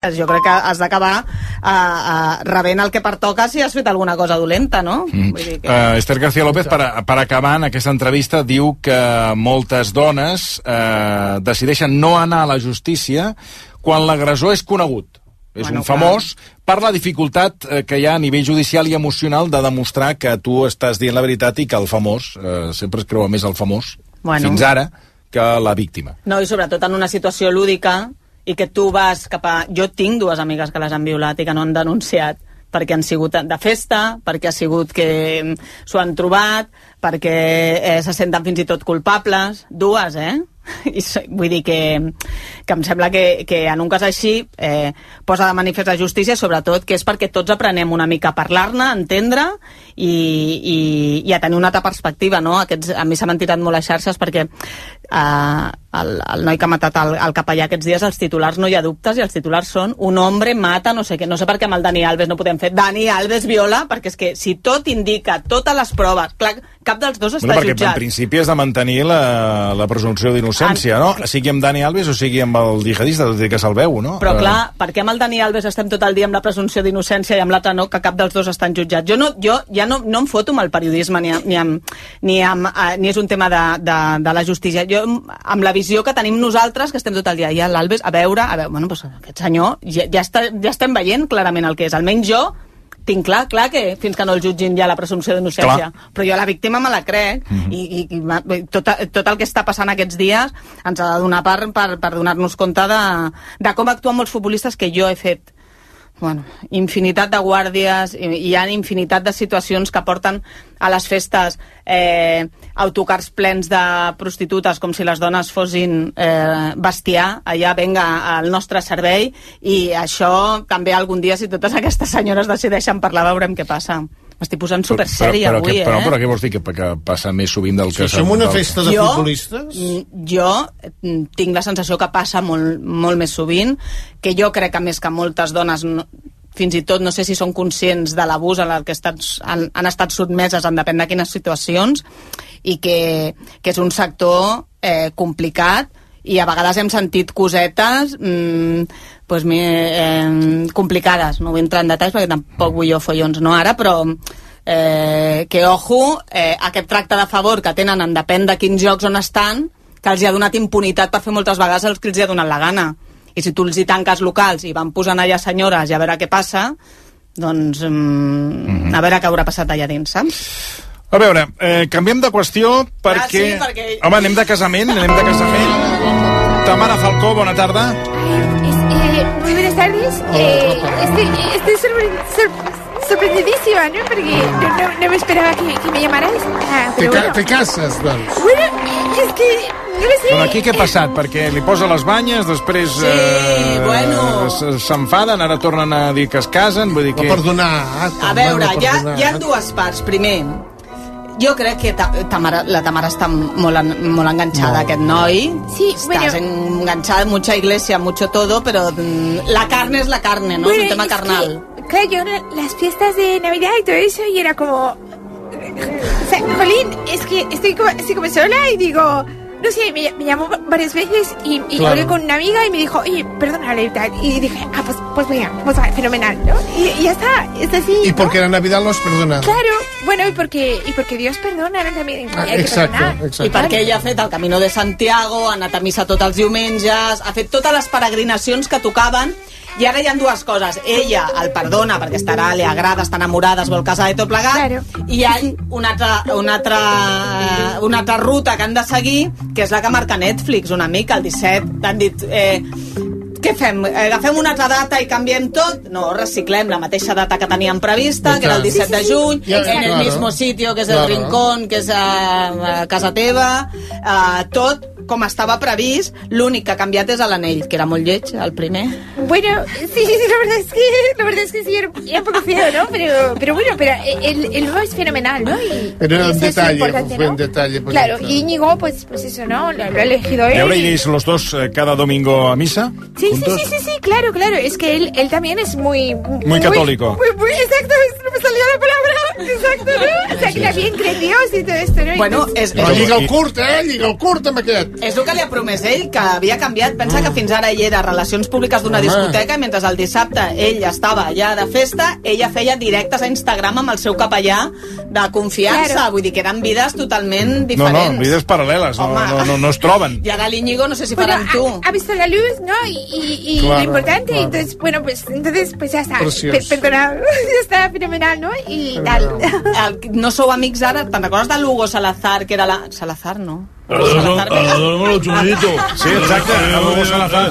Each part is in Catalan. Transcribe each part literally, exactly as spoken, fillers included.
Jo crec que has d'acabar uh, uh, rebent el que pertoca si has fet alguna cosa dolenta, no? Mm. Vull dir que... uh, Esther García López, per, per acabar en aquesta entrevista, diu que moltes dones uh, decideixen no anar a la justícia quan l'agressor és conegut. És bueno, un famós, clar. Per la dificultat eh, que hi ha a nivell judicial i emocional de demostrar que tu estàs dient la veritat i que el famós, eh, sempre es creua més el famós, bueno. Fins ara, que la víctima. No, i sobretot en una situació lúdica, i que tu vas cap a... Jo tinc dues amigues que les han violat i que no han denunciat perquè han sigut de festa, perquè ha sigut que s'ho han trobat, perquè eh, se senten fins i tot culpables. Dues, eh? I vull dir que, que em sembla que, que en un cas així eh, posa de manifest la justícia, sobretot que és perquè tots aprenem una mica a parlar-ne, a entendre i, i, i a tenir una altra perspectiva, no? Aquests, a mi s'ha mentirat molt a xarxes perquè eh, el, el noi que ha matat el, el capellà aquests dies, els titulars no hi ha dubtes i els titulars són un hombre mata no sé què, no sé per què amb el Dani Alves no podem fer Dani Alves viola, perquè és que si tot indica, totes les proves, clar, cap dels dos està bueno, perquè jutjat. En principi és de mantenir la, la presumpció d'innocència, no? Sigui amb Dani Alves o sigui amb el jihadista, tot i que se'l veu, no? Però clar, per què amb el Dani Alves estem tot el dia amb la presumpció d'innocència i amb l'altre no, que cap dels dos estan jutjats? Jo, no, jo ja no, no em foto amb el periodisme ni, amb, ni, amb, ni, amb, eh, ni és un tema de, de, de la justícia. Jo, amb la visió que tenim nosaltres, que estem tot el dia, i l'Alves, a veure, a veure, bueno, doncs aquest senyor, ja, ja, està, ja estem veient clarament el que és. Almenys jo tinc clar, clar que fins que no el jutgin ja la presumpció d'innocència, però jo la víctima me la crec, mm-hmm. i, i, i tot, tot el que està passant aquests dies ens ha de donar per, per, per donar-nos compte de, de com actuen molts futbolistes que jo he fet. Bueno, infinitat de guàrdies, i hi ha infinitat de situacions que porten a les festes eh, autocars plens de prostitutes com si les dones fossin eh, bestiar, allà venga al nostre servei, i això també algun dia, si totes aquestes senyores decideixen parlar, veurem què passa. M'estic posant supersèria però, però, avui, que, però, eh? Però què vols dir? Que, que passa més sovint del que... Si som una festa de jo, futbolistes? Jo tinc la sensació que passa molt, molt més sovint, que jo crec que més que moltes dones... No, fins i tot no sé si són conscients de l'abús en el que estan, han, han estat sotmeses en depèn de quines situacions, i que, que és un sector eh, complicat, i a vegades hem sentit cosetes mmm, pues, eh, complicades. No vull entrar en detalls perquè tampoc vull jo follons no ara, però eh, que ojo, eh, aquest tracte de favor que tenen en depèn de quins jocs on estan, que els hi ha donat impunitat per fer moltes vegades el que els hi ha donat la gana. I si tu els hi tanques locals i van posant allà senyores i a veure què passa, doncs mm, mm-hmm. a veure què haurà passat allà dins, saps? A veure, eh, canviem de qüestió perquè... Ah, sí, perquè... Home, anem de casament, anem de casament. Tamara Falcó, bona tarda. Eh, muy buenas tardes. Eh, estoy estoy sorpre- sor- sorprendidísima, ¿no? Porque no, no, no me esperaba que, que me llamaras. Ah, Te, pero ca bueno. te cases, doncs. Bueno, es que... No lo sé. Bueno, aquí què ha passat? Perquè li posa les banyes, després Sí, eh, bueno. s'enfaden, ara tornen a dir que es casen, vull dir que... Va perdonar. A veure, hi ha, hi ha dues parts. Primer, jo crec que ta Tamara, la Tamara està molt, en, molt enganxada, no. Aquest noi. Sí, Estás bueno. enganchada, mucha iglesia, mucho todo, pero mm, la carne es la carne, ¿no? Bueno, es un tema es carnal. Que, claro, yo las fiestas de Navidad y todo eso, y era como... O sea, Jolín, es que estoy como, estoy como sola y digo... No sé, me, me llamó varias veces y, y claro. hablé con una amiga y me dijo, oye, perdónale y tal. Y dije, ah, pues, pues venga, pues va, fenomenal, ¿no? Y, y ya está, es así, Y ¿no? porque la Navidad los perdona. Claro, bueno, y porque, y porque Dios perdona, ¿no? También Ah, hay que exacte, perdonar. exacte. I perquè ella ha fet el Camino de Santiago, ha anat a missa tots els diumenges, ha fet totes les peregrinacions que tocaven, i ara hi ha dues coses. Ella el perdona perquè estarà, li agrada, està enamorada, es vol casar i tot plegat, Claro. i hi ha una altra, una, altra, una altra ruta que han de seguir, que és la que marca Netflix una mica, el disset. Han dit... Eh, què fem? Agafem una altra data i canviem tot? No, reciclem la mateixa data que teníem prevista, que era el disset de juny, Ja, en el claro. mismo sitio, que és el Claro. Rincón, que és a, a casa teva, uh, tot com estava previst. L'únic que ha canviat és l'anell, que era molt lleig, el primer. Bueno, sí, sí, sí, la verdad es que, la verdad es que sí, era, era un poco feo, ¿no? Pero, pero bueno, pero el, el nuevo es fenomenal, ¿no? Y, Pero era y un eso es detalle, importante, fue ¿no? un detalle, pues, Claro, claro. y Íñigo, pues, pues eso, ¿no? Lo, lo ha elegido él. ¿Y ahora y- iréis los dos eh, cada domingo a misa? Sí, sí, juntos? sí, sí, sí, claro, claro. Es que él, él también es muy... Muy católico. Muy, muy, exacto, no me salía la palabra. Exacto, ¿no? O sea, que era bien grandioso y todo esto, ¿no? Bueno, és, Però és, lliga el curt, eh? Lliga el curt amb aquest. és el que li ha promès ell, que havia canviat. Pensa que fins ara ell era relacions públiques d'una Home. discoteca i mentre el dissabte ell estava allà de festa, ella feia directes a Instagram amb el seu capellà de confiança. Claro. Vull dir que eren vides totalment No, diferents. no, vides paral·leles, no, Home. no, no, no es troben. Y ahora el Íñigo no sé si Bueno, farán tú. ha, ha visto la luz, ¿no? Y, y, y Claro, lo importante, claro. entonces, bueno, pues entonces, pues ya está. Precioso. Per- perdona, ya está fenomenal, ¿no? Y tal. El, no sou amics ara? Te'n recordes de l'Hugo Salazar, que era la... Salazar, no? Salazar, los chullitos. Sí, exacte, l'Hugo Salazar.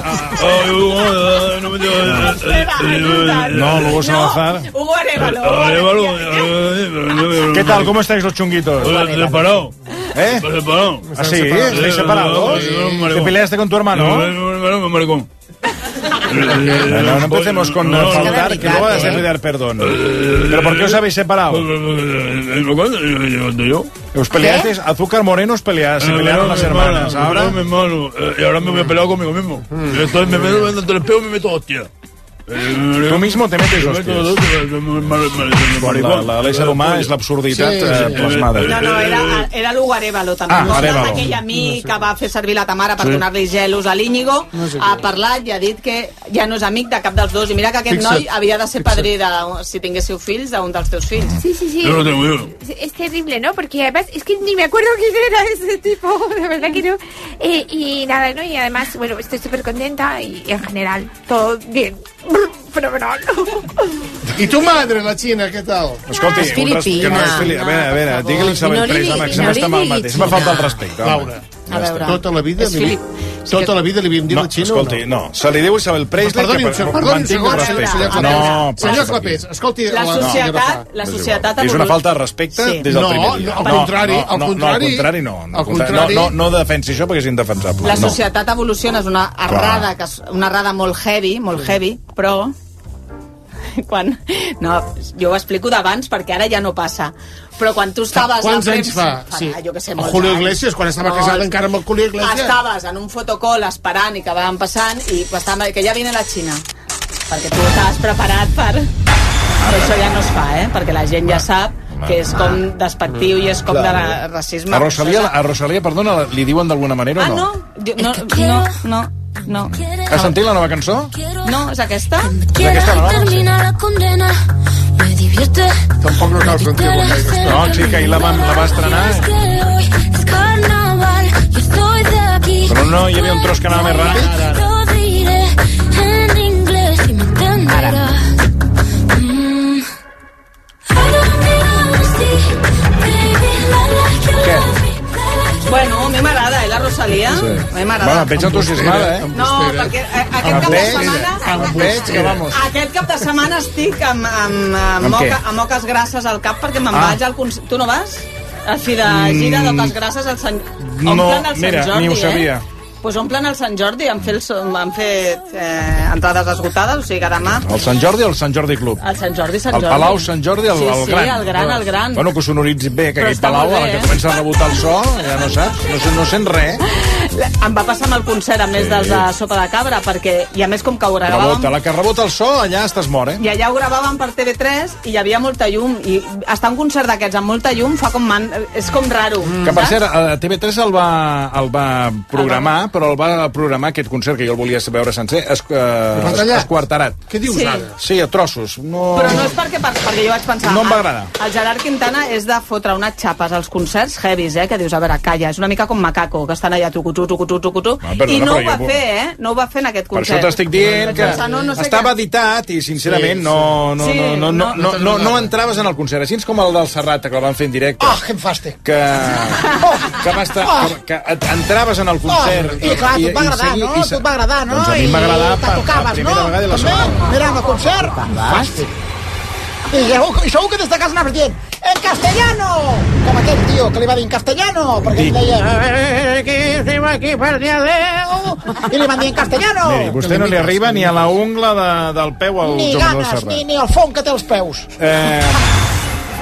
No, l'Hugo Salazar. No, Hugo Arévalo. ¿Qué tal? ¿Cómo estáis los chunguitos? Separado. ¿Eh? Separado. ¿Ah, sí? ¿Estáis separados? ¿Te peleaste con tu hermano? Maricón. No, no empecemos con No, no, faltar, no, que luego vas a ¿eh? pedir perdón. ¿Pero por qué os habéis separado? Yo. ¿Os peleasteis? Azúcar Moreno os pelea, se pelearon las hermanas. Ahora... mi hermano. Y ahora me voy a pelear conmigo mismo. Entonces me meto dentro del espejo y me meto hostia. Tú mismo te metes hostias. La, la l'ésser humà és l'absurditat Sí, sí, eh, sí. plasmada. No, no, era, era l'Hugo Arévalo, també. Ah, Ah, Arévalo. aquell amic que va fer servir la Tamara per Sí. donar-li gelos a l'Íñigo, No sé ha què. parlat i ha dit que ja no és amic de cap dels dos. I mira que aquest Fixa't, noi havia de ser fixa't. padrí de, si tinguéssiu fills, d'un dels teus fills. Sí, sí, sí. Yo lo tengo yo. Es, es terrible, ¿no? Porque además es que ni me acuerdo quién era ese tipo, de verdad que no. Eh, y nada, ¿no? Y además, bueno, estoy súper contenta y en general, todo bien. Fenomenal. I tu madre, la Xina, què tal? Escolti, És un res- que no és filipina. fili... A veure, a veure, Per favor. digue-li Isabel No li Preis, home, digui- que se no m'està li mal digui mateix. Me falta el Xina. respecte, home. Laura, A veure. tota la vida És li, Filip. tota la vida li havíem dit No, la Xina escolti, o no? no, se li diu Isabel Preis Perdoni un segon, perdoni un segon, senyor Clapés. No, Senyor passa per Clapés, aquí. escolti... La societat, la societat... És una evolu- falta de respecte Sí. des del No, primer dia. no, al contrari, al no, contrari. No, al contrari no. Al Al contrari. contrari. No, no, no defensi això perquè és indefensable. La no. societat evoluciona, és una errada, que és una errada molt heavy, molt heavy, però quan... No, jo ho explico d'abans perquè ara ja no passa. Però quan tu estaves... Quants a anys fa? premsa- Sí. Jo què sé, El molts Julio anys. Iglesias, quan estava Molts. casat encara amb el Julio Iglesias. Estaves en un fotocall esperant i que van passant i estava, que ja viene la Xina. Perquè tu estaves preparat per... Però això ja no es fa, eh? Perquè la gent ja sap que és com despectiu i és com de ra- racisme. A Rosalia, a Rosalia, perdona, li diuen d'alguna manera o Ah, no? no? Jo- No, no, no, no. Has sentit la nova cançó? No, és aquesta? És aquesta, no? Termina la condena. Me divierte. Tampoc no cal sentir-lo gaire. No, sí, que ahir la, van, la va estrenar, Es que hoy es carnaval. Yo estoy de aquí. però no hi havia un tros que anava més ràpid. Lo diré en inglés y me entenderás. Mm. I don't need honesty, baby, I like you, Què? love me, I like you. Bueno, a mi m'agrada, eh, la Rosalia? A mi m'agrada. Bueno, veig entusiasmada, eh? No, perquè eh, aquest Em cap de veig, setmana... em veig que vamos. Aquest cap de setmana estic amb, amb, amb, Amb què? moca, amb moques grasses al cap perquè me'n Ah. vaig al concert. Tu no vas? A fi de gira d'oques grasses al Sant... No, Omplen el Sant mira, Jordi, ni ho sabia. Eh? Pues omplen el Sant Jordi, han fet, han fet eh, entrades esgotades, o sigui que demà... El Sant Jordi o el Sant Jordi Club? El Sant Jordi, Sant El Jordi. Palau Sant Jordi, el, sí, el sí, gran. el gran, el gran. Bueno, que sonoritzi bé, que Però aquell està Palau, molt a la bé, que eh? comença a rebotar el so, ja no saps, no, sé, no sent res. Em va passar amb el concert, a més Sí. dels de Sopa de Cabra, perquè, i a més com que ho Rebota, gravàvem... la que rebota el so, allà estàs mort, eh? I allà ho gravàvem per T V tres i hi havia molta llum, i estar en un concert d'aquests amb molta llum fa com man... és com raro, Que, per saps? cert, a T V tres el va, el va programar, però el va programar aquest concert, que jo el volia veure sencer, es, eh, Retallat. esquarterat. Què dius Sí. ara? Sí, a trossos. No... Però no és perquè, per, perquè jo vaig pensar... No em va el- agradar. El Gerard Quintana és de fotre unes xapes als concerts heavies, eh? Que dius, a veure, calla, és una mica com Macaco, que estan allà tucutú, tucutú, tucutú, Ah, perdona, i no però ho va jo- fer, eh? No ho va fer en aquest Per concert. això t'estic dient Vaig que pensar, no, no sé estava què. editat i, sincerament, Sí, no, no, sí. no, no, no, Sí, no, no, no entraves en el concert. Així com el del Serrat, que el van fer en directe. Oh, que em fàstic. que, que, va estar, que, que et entraves en el concert Oh, i clar, a tu et va agradar, seguir- no? i A se- tu et va agradar, no? Doncs a mi em va I agradar te per, per tocaves, primera no? vegada i la També, segona. mirant el concert. Fàstic. I segur, i segur que des de casa anaves dient en castellano, com aquell tio que li va dir en castellano, perquè ell deia "Eh, que estem aquí per dir adeu", i li van dir en castellano. Miri, vostè no li arriba ni a la ungla de, del peu al Ni jugador ganes, Serrat. ni, ni el fong que té als peus. Eh,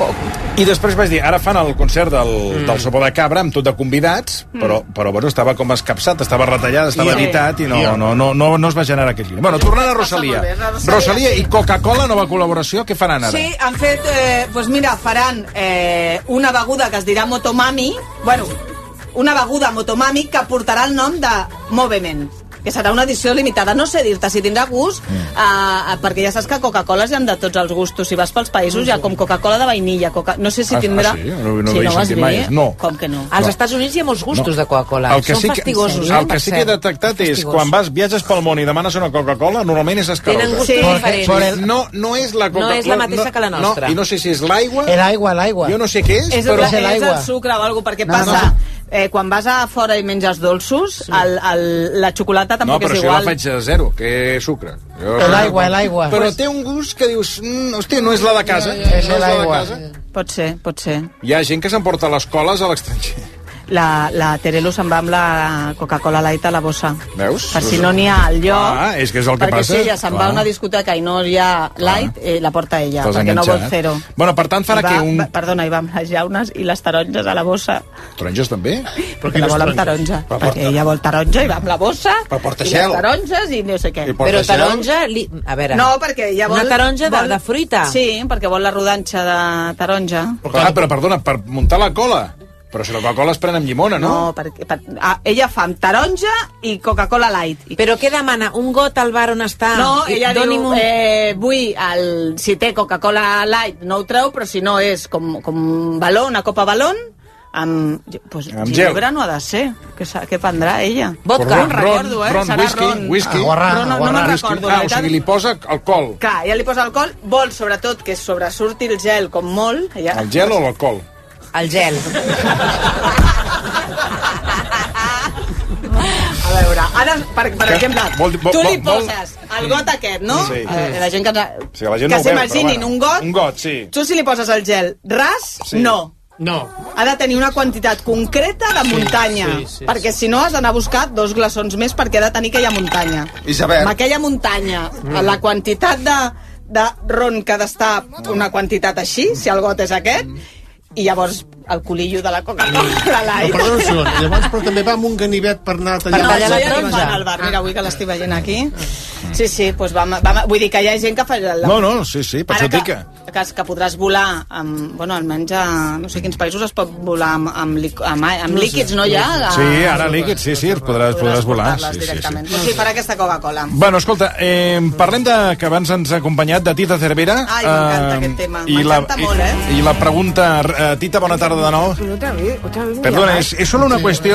I després vaig dir, ara fan el concert del, mm. del Sopa de Cabra amb tot de convidats, mm. però, però bueno, estava com escapçat, estava retallat, estava I, editat i no, I, no, no, no, no es va generar aquest clima. Bueno, tornant a Rosalia. Rosalia, Rosalia i Coca-Cola, nova col·laboració, què faran ara? Sí, han fet, eh, doncs mira, faran eh, una beguda que es dirà Motomami, bueno, una beguda Motomami que portarà el nom de Movement, que serà una edició limitada. No sé dir-te si tindrà gust, mm. uh, perquè ja saps que Coca-Cola hi ha de tots els gustos. Si vas pels països, hi ha com Coca-Cola de vainilla. Coca... No sé si tindrà... Ah, sí? No, no sí, ho he no sentit mai. No. Com que no? Als Estats Units hi ha molts gustos no. de Coca-Cola. Són sí fastigosos, que, eh? El que sí que he detectat és, quan vas, viatges pel món i demanes una Coca-Cola, normalment és escarosa. Tenen gustos sí. diferents. El... No, no és la Coca-Cola... No és la mateixa no, que la nostra. No, i no sé si és l'aigua... L'aigua, l'aigua. Jo no sé què és, és però... És el sucre o alguna cosa, perquè no, passa... No. Eh, quan vas a fora i menges dolços, sí. el, el, la xocolata tampoc no, és igual. No, però si la faig a zero, que sucre. L'aigua, l'aigua. Però té un gust que dius, mm, hòstia, no és la de casa. Ja, ja, ja, no és l'aigua. Pot ser, pot ser. Hi ha gent que s'emporta les coles a l'estranger. La, la Terelu se'n va amb la Coca-Cola Light a la bossa. Veus? Per si no n'hi ha al lloc. Ah, és que és el que perquè passa. si ella se'n va a una discoteca i no hi ha Light, eh, la porta ella, T'has perquè enganxat. no vol fer-ho. Bueno, per tant farà va, que un... Va, perdona, hi va amb les llaunes i les taronges a la bossa. Taronges també? Perquè la vol amb taronja. Per perquè ella vol taronja i va amb la bossa. Per porta i gel. les taronges i no sé què. Però taronja... Li... A veure... No, perquè ella vol... Una taronja de, vol... de fruita? Sí, perquè vol la rodanxa de taronja. Ah, però perdona, per muntar la cola... Però si la Coca-Cola es pren amb llimona, no? No, perquè per, ah, ella fa amb taronja i Coca-Cola Light. Però què demana? Un got al bar on està? No, ella diu, un... eh, vull, el, si té Coca-Cola Light no ho treu, però si no és com, com baló, una copa balón, amb, pues, amb ginebra gel. No ha de ser. Què, què prendrà ella? Vodka. No recordo, eh? Ron, Serà whisky, ron. whisky. Ah, ron, no, no me'n recordo. Ah, o sigui, li posa alcohol. Clar, ella li posa alcohol, vol sobretot que sobresurti el gel com molt. Ella... El gel o l'alcohol? El gel. A veure, ara, per, per que, exemple, vol, vol, tu li vol, poses el got aquest, no? Sí. Eh, la gent que, sí, la gent que no s'imaginin bueno, un got, un got, sí. Tu si li poses el gel ras, sí. no. No. Ha de tenir una quantitat concreta de muntanya, sí, sí, sí, perquè si no has d'anar a buscar dos glaçons més perquè ha de tenir aquella muntanya. Isabel. Amb aquella muntanya, mm. la quantitat de, de ron que ha d'estar una quantitat així, si el got és aquest, mm. i llavors el colillo de la Coca-Cola Light. No, perdona un segon. Llavors, però també va amb un ganivet per anar tallant. No, això ja li fan al bar. Mira, avui que l'estic veient aquí. Sí, sí, doncs vam, vam, vull dir que hi ha gent que fa... La... No, no, sí, sí, per Ara això dic que, que, que podràs volar amb... Bueno, almenys a no sé quins països es pot volar amb, amb, amb, amb líquids, no hi ha? A... Sí, ara líquids, sí, sí, podràs, podràs volar. Sí, sí, sí. Doncs sí, farà aquesta Coca-Cola. Bueno, escolta, eh, parlem de que abans ens ha acompanyat de Tita Cervera. Ai, m'encanta eh, aquest tema. M'encanta molt, eh? I, I la pregunta... Eh, Tita, bona tarda de nou. Perdona, és, és solo una qüestió.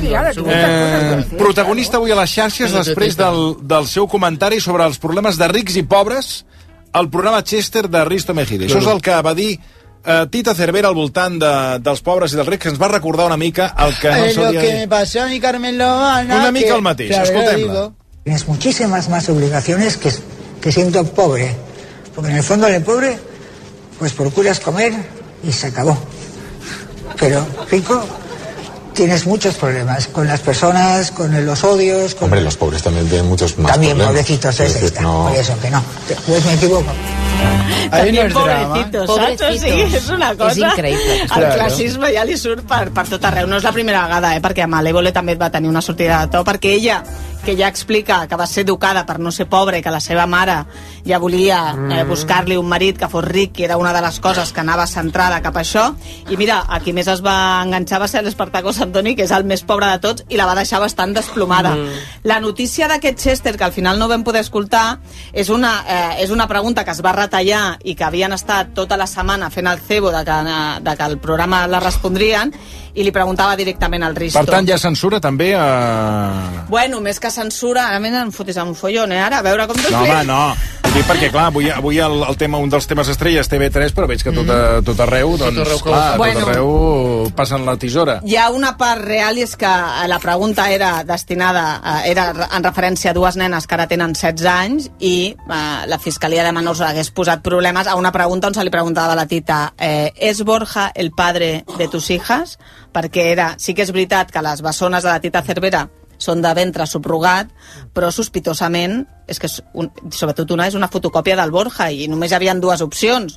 Eh, protagonista avui a les xarxes després del, del seu comentari sobre els problemes de rics i pobres al programa Chester de Risto Mejide. Això és el que va dir eh, Tita Cervera al voltant de, dels pobres i dels rics, que ens va recordar una mica el que no s'hauria de dir. Me pasó a mi Carmen Lomana, una mica el mateix, claro, escoltem-la. Tienes muchísimas más obligaciones que, que siendo pobre, porque en el fondo el pobre pues procuras comer y se acabó. Pero rico, tienes muchos problemas con las personas, con los odios... Con... Hombre, los pobres también tienen muchos más también problemas. También pobrecitos, es, es decir, no... por eso que no. Pues me equivoco. También pobrecitos, saps? O sigui, és una cosa... És increïble. El classisme ja li surt per, per tot arreu. No és la primera vegada, eh? Perquè a Malévole també va tenir una sortida de to, perquè ella, que ja explica que va ser educada per no ser pobra i que la seva mare ja volia eh, buscar-li un marit que fos ric, que era una de les coses que anava centrada cap a això, i mira, a qui més es va enganxar va ser l'Espartaco Santoni, que és el més pobre de tots, i la va deixar bastant desplomada. Mm. La notícia d'aquest Chester, que al final no vam poder escoltar, és una, eh, és una pregunta que es va retallar i que havien estat tota la setmana fent el cebo de que, de que el programa la respondrien, i li preguntava directament al Risto. Per tant, hi ha censura també a... Bueno, més que censura, ara m'he fotis un follon, eh, ara, a veure com t'ho No, home, no. Vull dir, perquè, clar, avui, avui el, el tema, un dels temes estrelles T V tres, però veig que tot, a, tot arreu, doncs, tot arreu, clar, bueno, tot arreu passen la tisora. Hi ha una part real, i és que la pregunta era destinada, era en referència a dues nenes que ara tenen setze anys, i eh, la Fiscalia de Menors hagués posat problemes a una pregunta on se li preguntava a la Tita, eh, ¿es Borja el padre de tus hijas? Perquè era, sí que és veritat que les bessones de la Tita Cervera són de ventre subrogat, però sospitosament, és que un, sobretot una és una fotocòpia del Borja, i només hi havia dues opcions,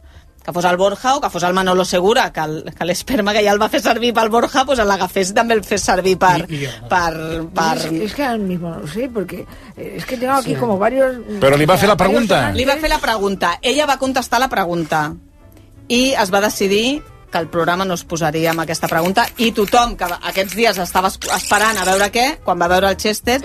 que fos el Borja o que fos el Manolo Segura, que, el, que l'esperma que ja el va fer servir pel Borja, pues l'agafés i també el fes servir per... per, per... Es, es que ahora mismo no sé, porque es que tengo aquí sí. como varios... Però li va fer la pregunta? Li va fer la pregunta. Ella va contestar la pregunta i es va decidir que el programa no es posaria amb aquesta pregunta i tothom que aquests dies estava esperant a veure què, quan va veure el Chester,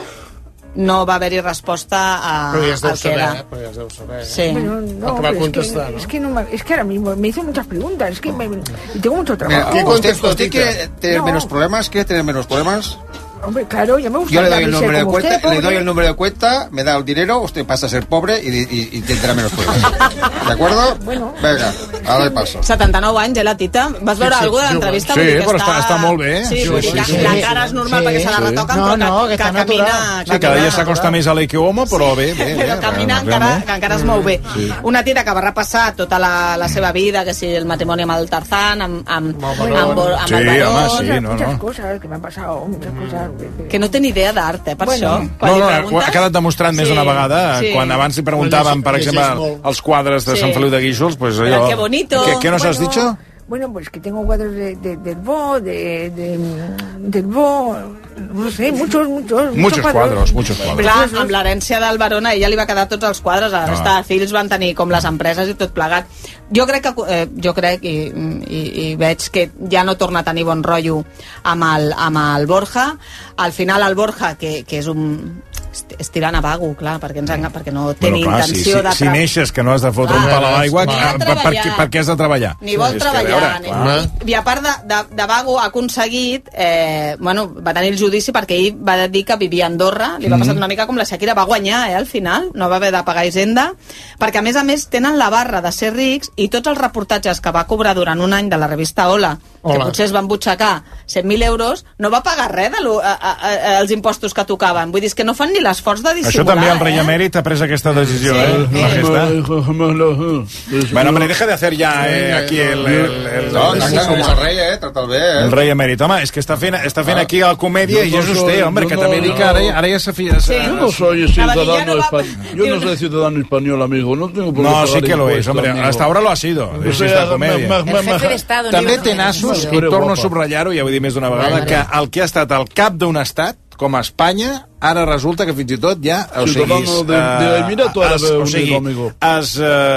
no va haver-hi resposta a, però ja es deu al que saber, era. Eh? Però ja es deu saber. Sí. Bueno, no, que va pero contestar, es que, ¿no? es, que no, es que ahora mismo me hizo muchas preguntas, es que me, y tengo mucho trabajo. ¿Qué contestó? ¿Usted quiere tener No. menos problemas? ¿Quiere tener menos problemas? Hombre, claro, ya me gusta. Yo le doy el número de como cuenta, usted, le doy pobre. el número de cuenta, me da el dinero, usted pasa a ser pobre y, y, y tendrá menos problemas. ¿De acuerdo? Bueno. Venga, ahora le paso. setanta-nou anys, eh, la Tita? Vas veure Sí, sí, alguna de sí, l'entrevista? sí, Vull dir que però està- està molt bé. Sí, Sí, vull dir sí, que sí. la cara és normal Sí, perquè se la sí. retoquen, No, però no, que, que que està camina... natural. Sí, cada dia s'acosta més a l'Eike Homo, però bé, bé. Però bé, camina realment. encara, que encara es mou bé. Una tita que va repassar tota la, la seva vida, que si el matrimoni amb el Tarzán, amb, amb, amb, amb, amb Sí, el Baró... home, sí, no, muchas no. cosas que me han pasado, muchas cosas. Que no té ni idea d'art, eh, per Bueno. això. Quan No, li no, preguntes... ha quedat demostrat més Sí, una vegada, sí. quan abans li preguntàvem, per Llegeix exemple, molt. els quadres de Sí. Sant Feliu de Guíxols, pues Pero allò... qué bonito. ¿Qué, qué nos has Bueno, dicho? Bueno, pues que tengo cuadros de, de, del Bo, de, de, del Bo, no sé, muchos, muchos. Muchos cuadros, muchos cuadros. Clar, amb l'herència del Barona, a ella li va quedar tots els quadres, a la resta de fills van tenir com les empreses i tot plegat. Jo crec que, eh, jo crec i, i, i veig que ja no torna a tenir bon rotllo amb el, amb el Borja. Al final el Borja, que, que és un... és tirant a vago, clar, perquè, ens enga... perquè no té Bueno, ni clar, si, intenció si, de... si neixes que no has de fotre Clar. un pal a l'aigua, Ni per, de per, per, treballar. què- per què has de treballar? Ni vol És que, a treballar, veure, ni... clar. I, i a part de, de, de vago ha aconseguit, eh, bueno, va tenir el judici perquè ell va dir que vivia a Andorra, li va passar una mica com la Shakira, va guanyar, eh, al final, no va haver de pagar Hisenda, perquè a més a més tenen la barra de ser rics i tots els reportatges que va cobrar durant un any de la revista Hola, que Hola. potser es van butxacar cent mil euros, no va pagar res de lo, a, a, a, els impostos que tocaven. Vull dir, és que no fan ni l'esforç de dissimular. Això també el rei eh? emèrit ha pres aquesta decisió, Sí. eh? Sí. Majestad. Bueno, hombre, deja de hacer ya eh, aquí el... el, el, No, el, tracta com el rei, eh? Tracta'l bé, eh? el rei emèrit. Home, és que està fent, està fent aquí la comèdia Jo i no és soy- usted, hombre, jo que no- també dic que ara, ara ja s'ha... Sí. Yo no soy Valeriano ciudadano va- español. Yo no soy ciudadano español, amigo. No tengo por qué No, pagar sí que lo es, impuestos, hombre. amigo. Hasta ahora lo ha sido. O Es sea, esta me- comèdia. me- El me- jefe me- d'Estado. També no té sé. nassos, Vale. i torno a Guapa. subratllar-ho, ja ho he dit més d'una vegada, Vale. que el que ha estat el cap d'un estat, com a Espanya, ara resulta que fins i tot ja... O sigui, Ciudadano de- de Emirato Árabe es, o Unido, sigui, amigo. es,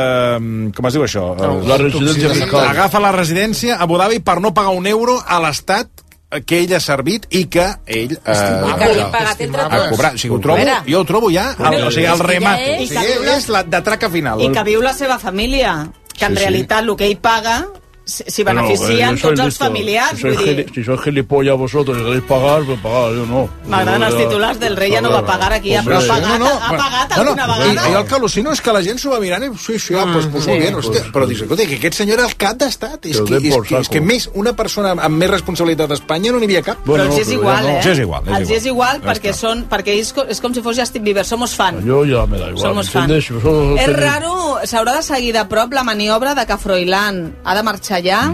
eh, com es diu això? La residència fiscal. Agafa la residència a Abu Dhabi per no pagar un euro a l'estat que ell ha servit i que ell eh, I que li hem pagat entre ha tots. cobrat. O sigui, ho trobo, Mira. jo ho trobo ja, el, o sigui, el remate. I O que sigui, viu la- és la de traca final. I que viu la seva família, que en Sí, sí. realitat el que ell paga s'hi s'hi Pero, beneficien eh, yo soy tots els listo. familiars. Si sois, Vull dir, gili- si sois gilipollas vosotros y queréis pagar, pues pagar, yo no. m'agraden els titulars del rei, ja no va pagar aquí, Hombre, però ha sí. pagat, No, no, ha pagat no, no, alguna i, vegada. i el que al·lucino és que la gent s'ho va mirant i sí, sí, ah, pues, pues, molt Sí. bien, hòstia, però dius, escolta, que aquest senyor era el cap d'estat, és Que ho que, den és, por que, és saco. que més, una persona amb més responsabilitat a Espanya no n'hi havia cap. Però els és pero igual, ya no. eh? Sí, és igual, és Els és igual. igual Ja perquè, està. són, perquè és, co- és com si fos Justin Bieber, somos fan. Yo ya me da igual. Somos fan. ¿entiendes? Si vosotros És tenéis- raro, s'haurà de seguir de prop la maniobra de que Froilán ha de marxar ja,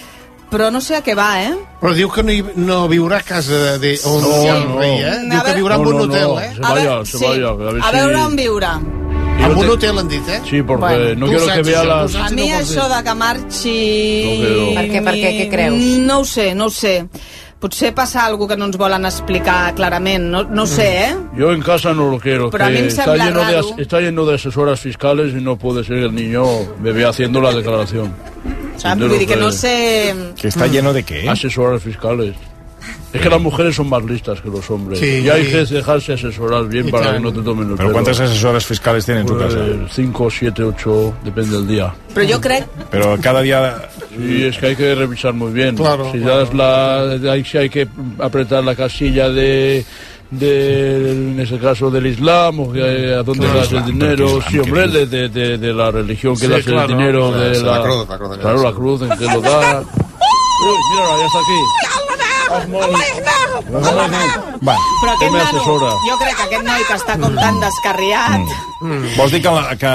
però no sé a què va, eh? Però diu que no, hi, no viurà a casa de, on No, hi ha el no. rei, eh? A Diu que veure- viurà en No, un no, hotel, no. eh? Se vaya, se vaya, a ver a si- veure on viurà. En un te- hotel han dit, eh? Sí, porque Bueno, no tu quiero saps que vea això, las... tu saps. A mi no pots això dir. de que marxi... No creo. Per què, per què, què creus? No ho sé, no ho sé. Potser passa alguna que no ens volen explicar clarament, no, no ho sé, eh? Yo en casa no lo quiero. Pero a que mí me está, sembla lleno de, raro. as- está lleno de asesoras fiscales y no puede ser que el niño me vea haciendo la declaración. Saps? De Vull lo dir que que- no sé... Que està lleno de què? Asesoras fiscales. Es que las mujeres son más listas que los hombres. Sí. Y hay que dejarse asesorar bien Y para claro. que no te tomen el Però pelo. quantes assessores fiscals tenen en tu casa? Pues, cinco, siete, ocho, depende del día. Però jo crec... Però cada dia... Sí, es que hay que revisar muy bien. Claro, si claro. das la, hay, si hay que apretar la casilla de, de, en ese caso del Islam, o que, a dónde Del das Islam, el dinero, ¿pero qué sí, Islam? hombre, ¿Qué de, de, de, de la religión que Sí, das claro, el dinero, claro, de sí, la, la cruz, la cruz de claro, Dios. la cruz, en que lo da. Uy, mira, ya está aquí. Bueno, Però aquest me nano, assessora. jo crec que aquest noi que està com tan descarriat... vols dir que... La, que...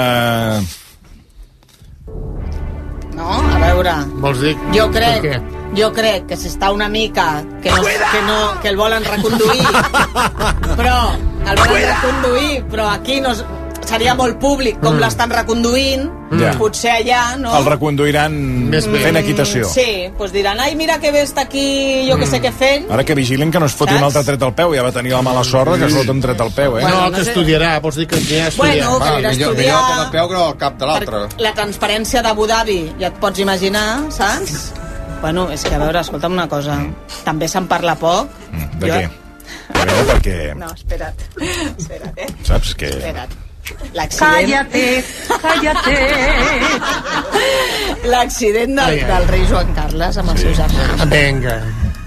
No, a veure... Vols dir? Jo Per crec, què? jo crec que s'està una mica que no, que no, que el volen reconduir, però el volen reconduir, però aquí no... es- seria molt públic com mm. l'estan reconduint, ja. potser allà, no? El reconduiran fent equitació. Sí, doncs diran, ai, mira que bé està aquí, jo que sé què fent. Ara que vigilin que no es foti un altre tret al peu, ja va tenir la mala sort que es fot un tret al peu, eh? Bueno, no, no que sé. estudiarà, vols dir que ja estudiarà. Bueno, que anirà a millor, estudiar... millor que el peu que el cap de l'altre. La transparència d'Abu Dhabi, ja et pots imaginar, saps? Bueno, és que a veure, escolta'm una cosa, també se'n parla poc. Mm, de jo... què? A veure, perquè... No, espera't, espera't, eh? Saps que... Espera't. L'accident... Cállate, cállate. L'accident del, del rei Joan Carles amb els sí. seus germans. Vinga.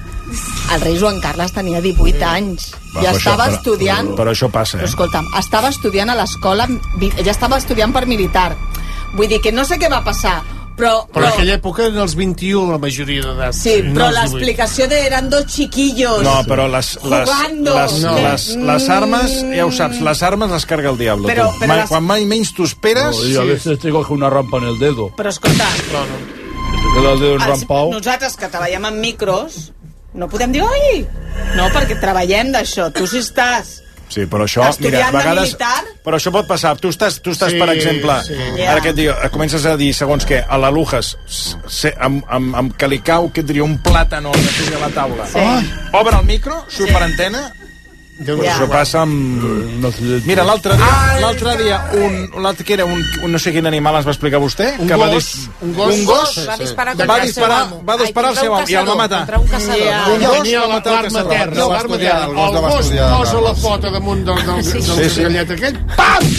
El rei Joan Carles tenia divuit anys. Va, ja estava això, estudiant... Però, però això passa, eh? Però escolta'm, estava estudiant a l'escola... Ja estava estudiant per militar. Vull dir que no sé què va passar, però... Però en aquella època eren els vint-i-u la majoria d'edat. Sí, però no l'explicació de eren dos chiquillos no, però les, les, les, no. les, les armes, ja ho saps, les armes les carga el diablo. Però, però mai, les... Quan mai menys t'ho esperes... No, y a veces te coge una rampa en el dedo. Però escolta... No, no. Que te queda el dedo enrampado. Nosaltres que treballem amb micros, no podem dir, oi! No, perquè treballem d'això. Tu si estàs... Sí, però això, mira, a vegades... Però això pot passar. Tu estàs, tu estàs sí, per exemple, sí. ara que et dic, comences a dir, segons què, a la Lujas, se, amb, amb, amb que li cau, què et diria, un plàtan o a la taula. Sí. Oh, obre el micro, surt per antena, Ja. Això passa amb... Mira, l'altre dia, l'altre dia un, l'altre que era un, un no sé quin animal ens va explicar vostè, un que gos, va dis, un gos, un gos va disparar va contra disparar, el seu amo. va disparar el seu amo i el va matar. Contra un caçador. Yeah. Un gos va matar el caçador. materna, l'arma materna. El gos posa la pota damunt del, del, del, del sí, sí. gallet aquell. Pam!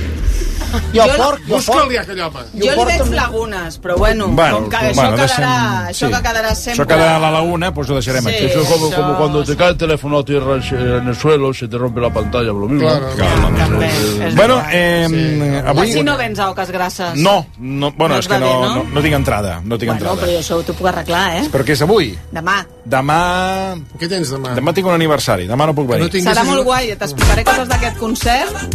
Jo, jo porc, jo busca-li aquell home. Jo li veig lagunes, però bueno, bueno com que això, bueno, quedarà, deixem, això sí. que quedarà sempre... Això quedarà a la laguna, pues ho deixarem Sí. aquí. Eso es como, Eso, como cuando te eso. cae el teléfono a tierra en el suelo, se te rompe la pantalla, lo mismo. Claro, Claro, També, és bueno, igual. eh, Sí. avui... Així no vens a Oques Grasses. No, no, bueno, No és et va que no, bé, no? no, no tinc entrada, no tinc Bueno, entrada. però jo això t'ho puc arreglar, eh? Però què és avui? Demà. Demà... Què tens demà? Demà tinc un aniversari, demà no puc venir. No tinguis- Serà molt guai, t'explicaré coses d'aquest concert.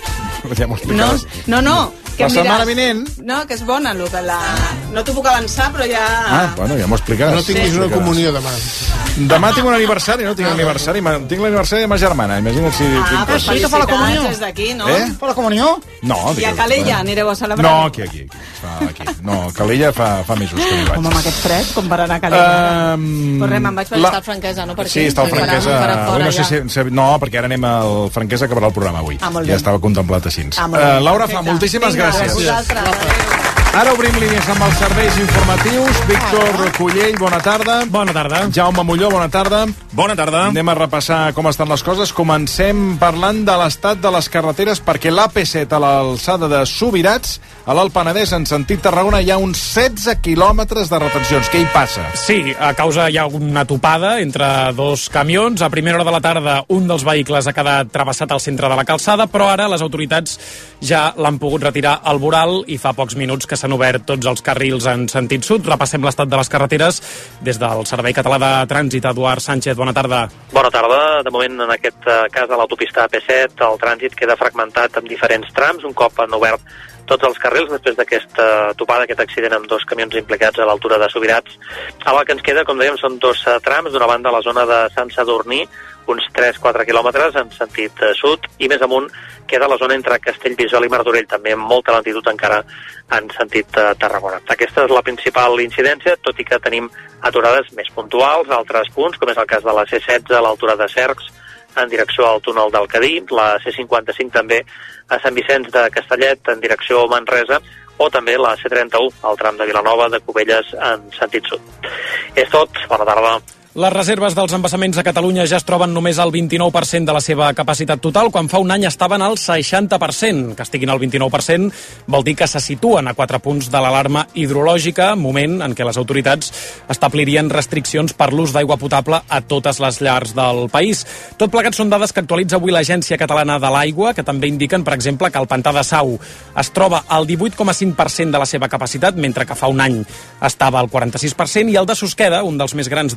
Ja m'ho No, explicaràs. no, no. Que La em setmana diràs, vinent... No, que és bona, lo que la... No t'ho puc avançar, però ja... Ah, bueno, ja m'ho explicaràs. No tinguis Sí. una comunió demà. Demà tinc un aniversari, no tinc un aniversari, ma- tinc l'aniversari de ma germana, imagina't si... Ah, tinc... pues sí, que fa la comunió. felicitats des d'aquí, no? Eh? Per la comunió? No, I a dic- Calella anireu a celebrar? No, aquí, aquí, aquí. Fa, aquí. No, Calella fa, fa mesos que no hi vaig. Com amb aquest fred, com per anar a Calella. Um, Però res, me'n vaig per la- estar al Franquesa, no? Per Sí, aquí. està al Per Franquesa. fora, per fora, Avui no sé ja. si, si... No, perquè ara anem al Franquesa a acabar el programa avui. Ah, molt ja bé. estava contemplat així. Ah, molt bé. Uh, Laura Fa, Perfecte. moltíssimes Vinga, gràcies. a vosaltres. Adéu. Ara obrim línies amb els serveis informatius. Víctor Cullell, bona tarda. Bona tarda. Jaume Molló, bona tarda. Bona tarda. Anem a repassar com estan les coses. Comencem parlant de l'estat de les carreteres, perquè l'A P set a l'alçada de Subirats, a l'Alt Penedès, en sentit Tarragona, hi ha uns setze quilòmetres de retencions. Què hi passa? Sí, a causa hi ha una topada entre dos camions. A primera hora de la tarda un dels vehicles ha quedat travessat al centre de la calçada, però ara les autoritats ja l'han pogut retirar al voral i fa pocs minuts que s'han obert tots els carrils en sentit sud. Repassem l'estat de les carreteres des del Servei Català de Trànsit. Eduard Sánchez, bona tarda. Bona tarda. De moment, en aquest eh, cas de l'autopista A P set, el trànsit queda fragmentat en diferents trams. Un cop han obert tots els carrils després d'aquesta topada, aquest accident amb dos camions implicats a l'altura de Subirats. Ara el que ens queda, com dèiem, són dos eh, trams. D'una banda, la zona de Sant Sadurní, uns tres quatre quilòmetres en sentit eh, sud, i més amunt queda la zona entre Castellbisbal i Martorell, també amb molta lentitud encara en sentit eh, Tarragona. Aquesta és la principal incidència, tot i que tenim aturades més puntuals a altres punts, com és el cas de la C setze a l'altura de Cercs, en direcció al túnel del Cadí, la C cinquanta-cinc també a Sant Vicenç de Castellet, en direcció a Manresa, o també la C trenta-u, al tram de Vilanova de Cubelles en sentit sud. És tot, bona tarda. Les reserves dels embassaments a Catalunya ja es troben només al vint-i-nou per cent de la seva capacitat total, quan fa un any estaven al seixanta per cent. Que estiguin al vint-i-nou per cent vol dir que se situen a quatre punts de l'alarma hidrològica, moment en què les autoritats establirien restriccions per l'ús d'aigua potable a totes les llars del país. Tot plegat són dades que actualitza avui l'Agència Catalana de l'Aigua, que també indiquen, per exemple, que el pantà de Sau es troba al divuit coma cinc per cent de la seva capacitat, mentre que fa un any estava al quaranta-sis per cent, i el de Susqueda, un dels més grans de Catalunya,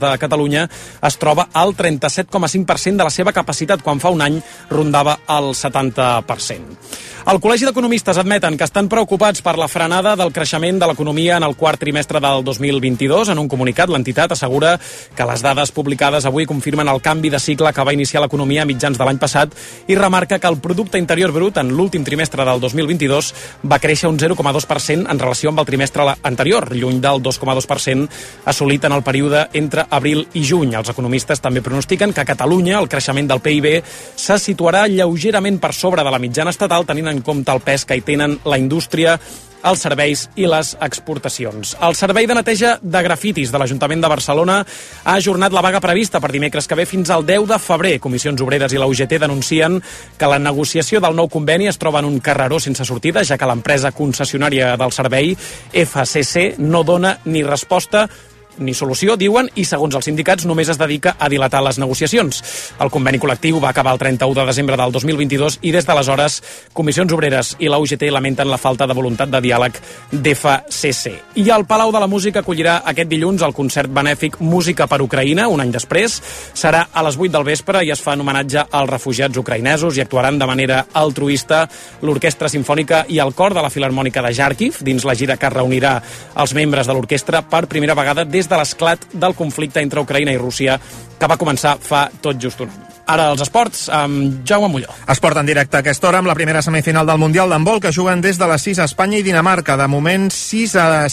Catalunya es troba al trenta-set coma cinc per cent de la seva capacitat, quan fa un any rondava el setanta per cent. El Col·legi d'Economistes admeten que estan preocupats per la frenada del creixement de l'economia en el quart trimestre del dos mil vint-i-dos. En un comunicat, l'entitat assegura que les dades publicades avui confirmen el canvi de cicle que va iniciar l'economia a mitjans de l'any passat i remarca que el Producte Interior Brut en l'últim trimestre del dos mil vint-i-dos va créixer un zero coma dos per cent en relació amb el trimestre anterior, lluny del dos coma dos per cent assolit en el període entre abril i juny. Els economistes també pronostiquen que a Catalunya el creixement del P I B se situarà lleugerament per sobre de la mitjana estatal, tenint en compte el pes que hi tenen la indústria, els serveis i les exportacions. El Servei de Neteja de Grafitis de l'Ajuntament de Barcelona ha ajornat la vaga prevista per dimecres que ve fins al deu de febrer. Comissions Obreres i la U G T denuncien que la negociació del nou conveni es troba en un carreró sense sortida, ja que l'empresa concessionària del servei, F C C, no dona ni resposta ni solució, diuen, i segons els sindicats només es dedica a dilatar les negociacions. El conveni col·lectiu va acabar el trenta-u de desembre del dos mil vint-i-dos i des d'aleshores Comissions Obreres i la U G T lamenten la falta de voluntat de diàleg d'F C C. I el Palau de la Música acollirà aquest dilluns el concert benèfic Música per Ucraïna, un any després. Serà a les vuit del vespre i es fa en homenatge als refugiats ucraïnesos i actuaran de manera altruista l'Orquestra Simfònica i el Cor de la Filharmònica de Kharkiv dins la gira que reunirà els membres de l'orquestra per primera vegada des de l'esclat del conflicte entre Ucraïna i Rússia, que va començar fa tot just un any. Ara els esports, amb Jaume Molló. Esport en directe a aquesta hora amb la primera semifinal del Mundial d'handbol, que juguen des de les sis a Espanya i Dinamarca. De moment, sis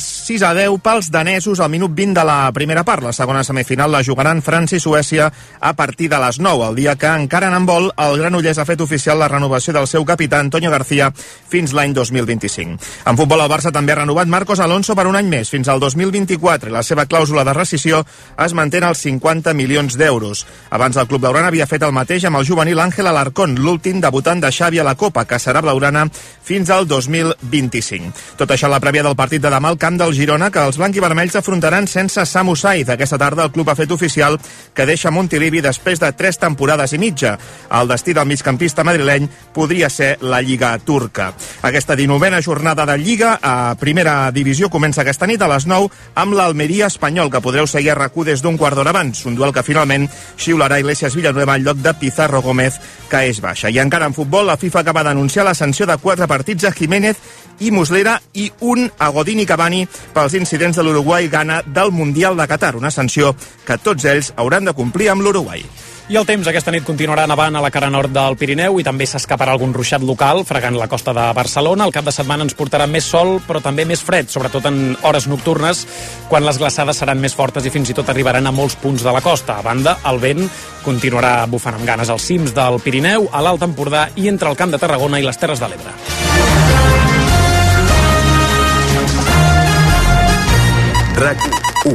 a deu pels danesos al minut vint de la primera part. La segona semifinal la jugaran França i Suècia a partir de les nou, el dia que encara en handbol el Granollers ha fet oficial la renovació del seu capità Antonio García fins l'any dos mil vint-i-cinc. En futbol, el Barça també ha renovat Marcos Alonso per un any més, fins al dos mil vint-i-quatre, i la seva clàusula de rescissió es manté als cinquanta milions d'euros. Abans el club blaugrana havia fet el mateix amb el juvenil Ángel Alarcón, l'últim debutant de Xavi a la Copa, que serà blaugrana fins al dos mil vint-i-cinc. Tot això a la prèvia del partit de demà al camp del Girona, que els blanc-i-vermells afrontaran sense Samu Saiz. Aquesta tarda el club ha fet oficial que deixa Montilivi després de tres temporades i mitja. El destí del migcampista madrileny podria ser la Lliga turca. Aquesta dinovena jornada de Lliga a primera divisió comença aquesta nit a les nou amb l'Almeria Espanyol, que podreu seguir a RAC u des d'un quart d'hora abans. Un duel que finalment xiularà Iglesias Villanueva en lloc de Pizarro Gómez, que és baixa. I encara en futbol, la FIFA acaba d'anunciar la sanció de quatre partits a Jiménez i Muslera i un a Godín i Cavani pels incidents de l'Uruguai-Ghana del Mundial de Qatar, una sanció que tots ells hauran de complir amb l'Uruguai. I el temps aquesta nit continuarà nevant a la cara nord del Pirineu i també s'escaparà algun ruixat local fregant la costa de Barcelona. El cap de setmana ens portarà més sol, però també més fred, sobretot en hores nocturnes, quan les glaçades seran més fortes i fins i tot arribaran a molts punts de la costa. A banda, el vent continuarà bufant amb ganes als cims del Pirineu, a l'Alt Empordà i entre el Camp de Tarragona i les Terres de l'Ebre. RAC u.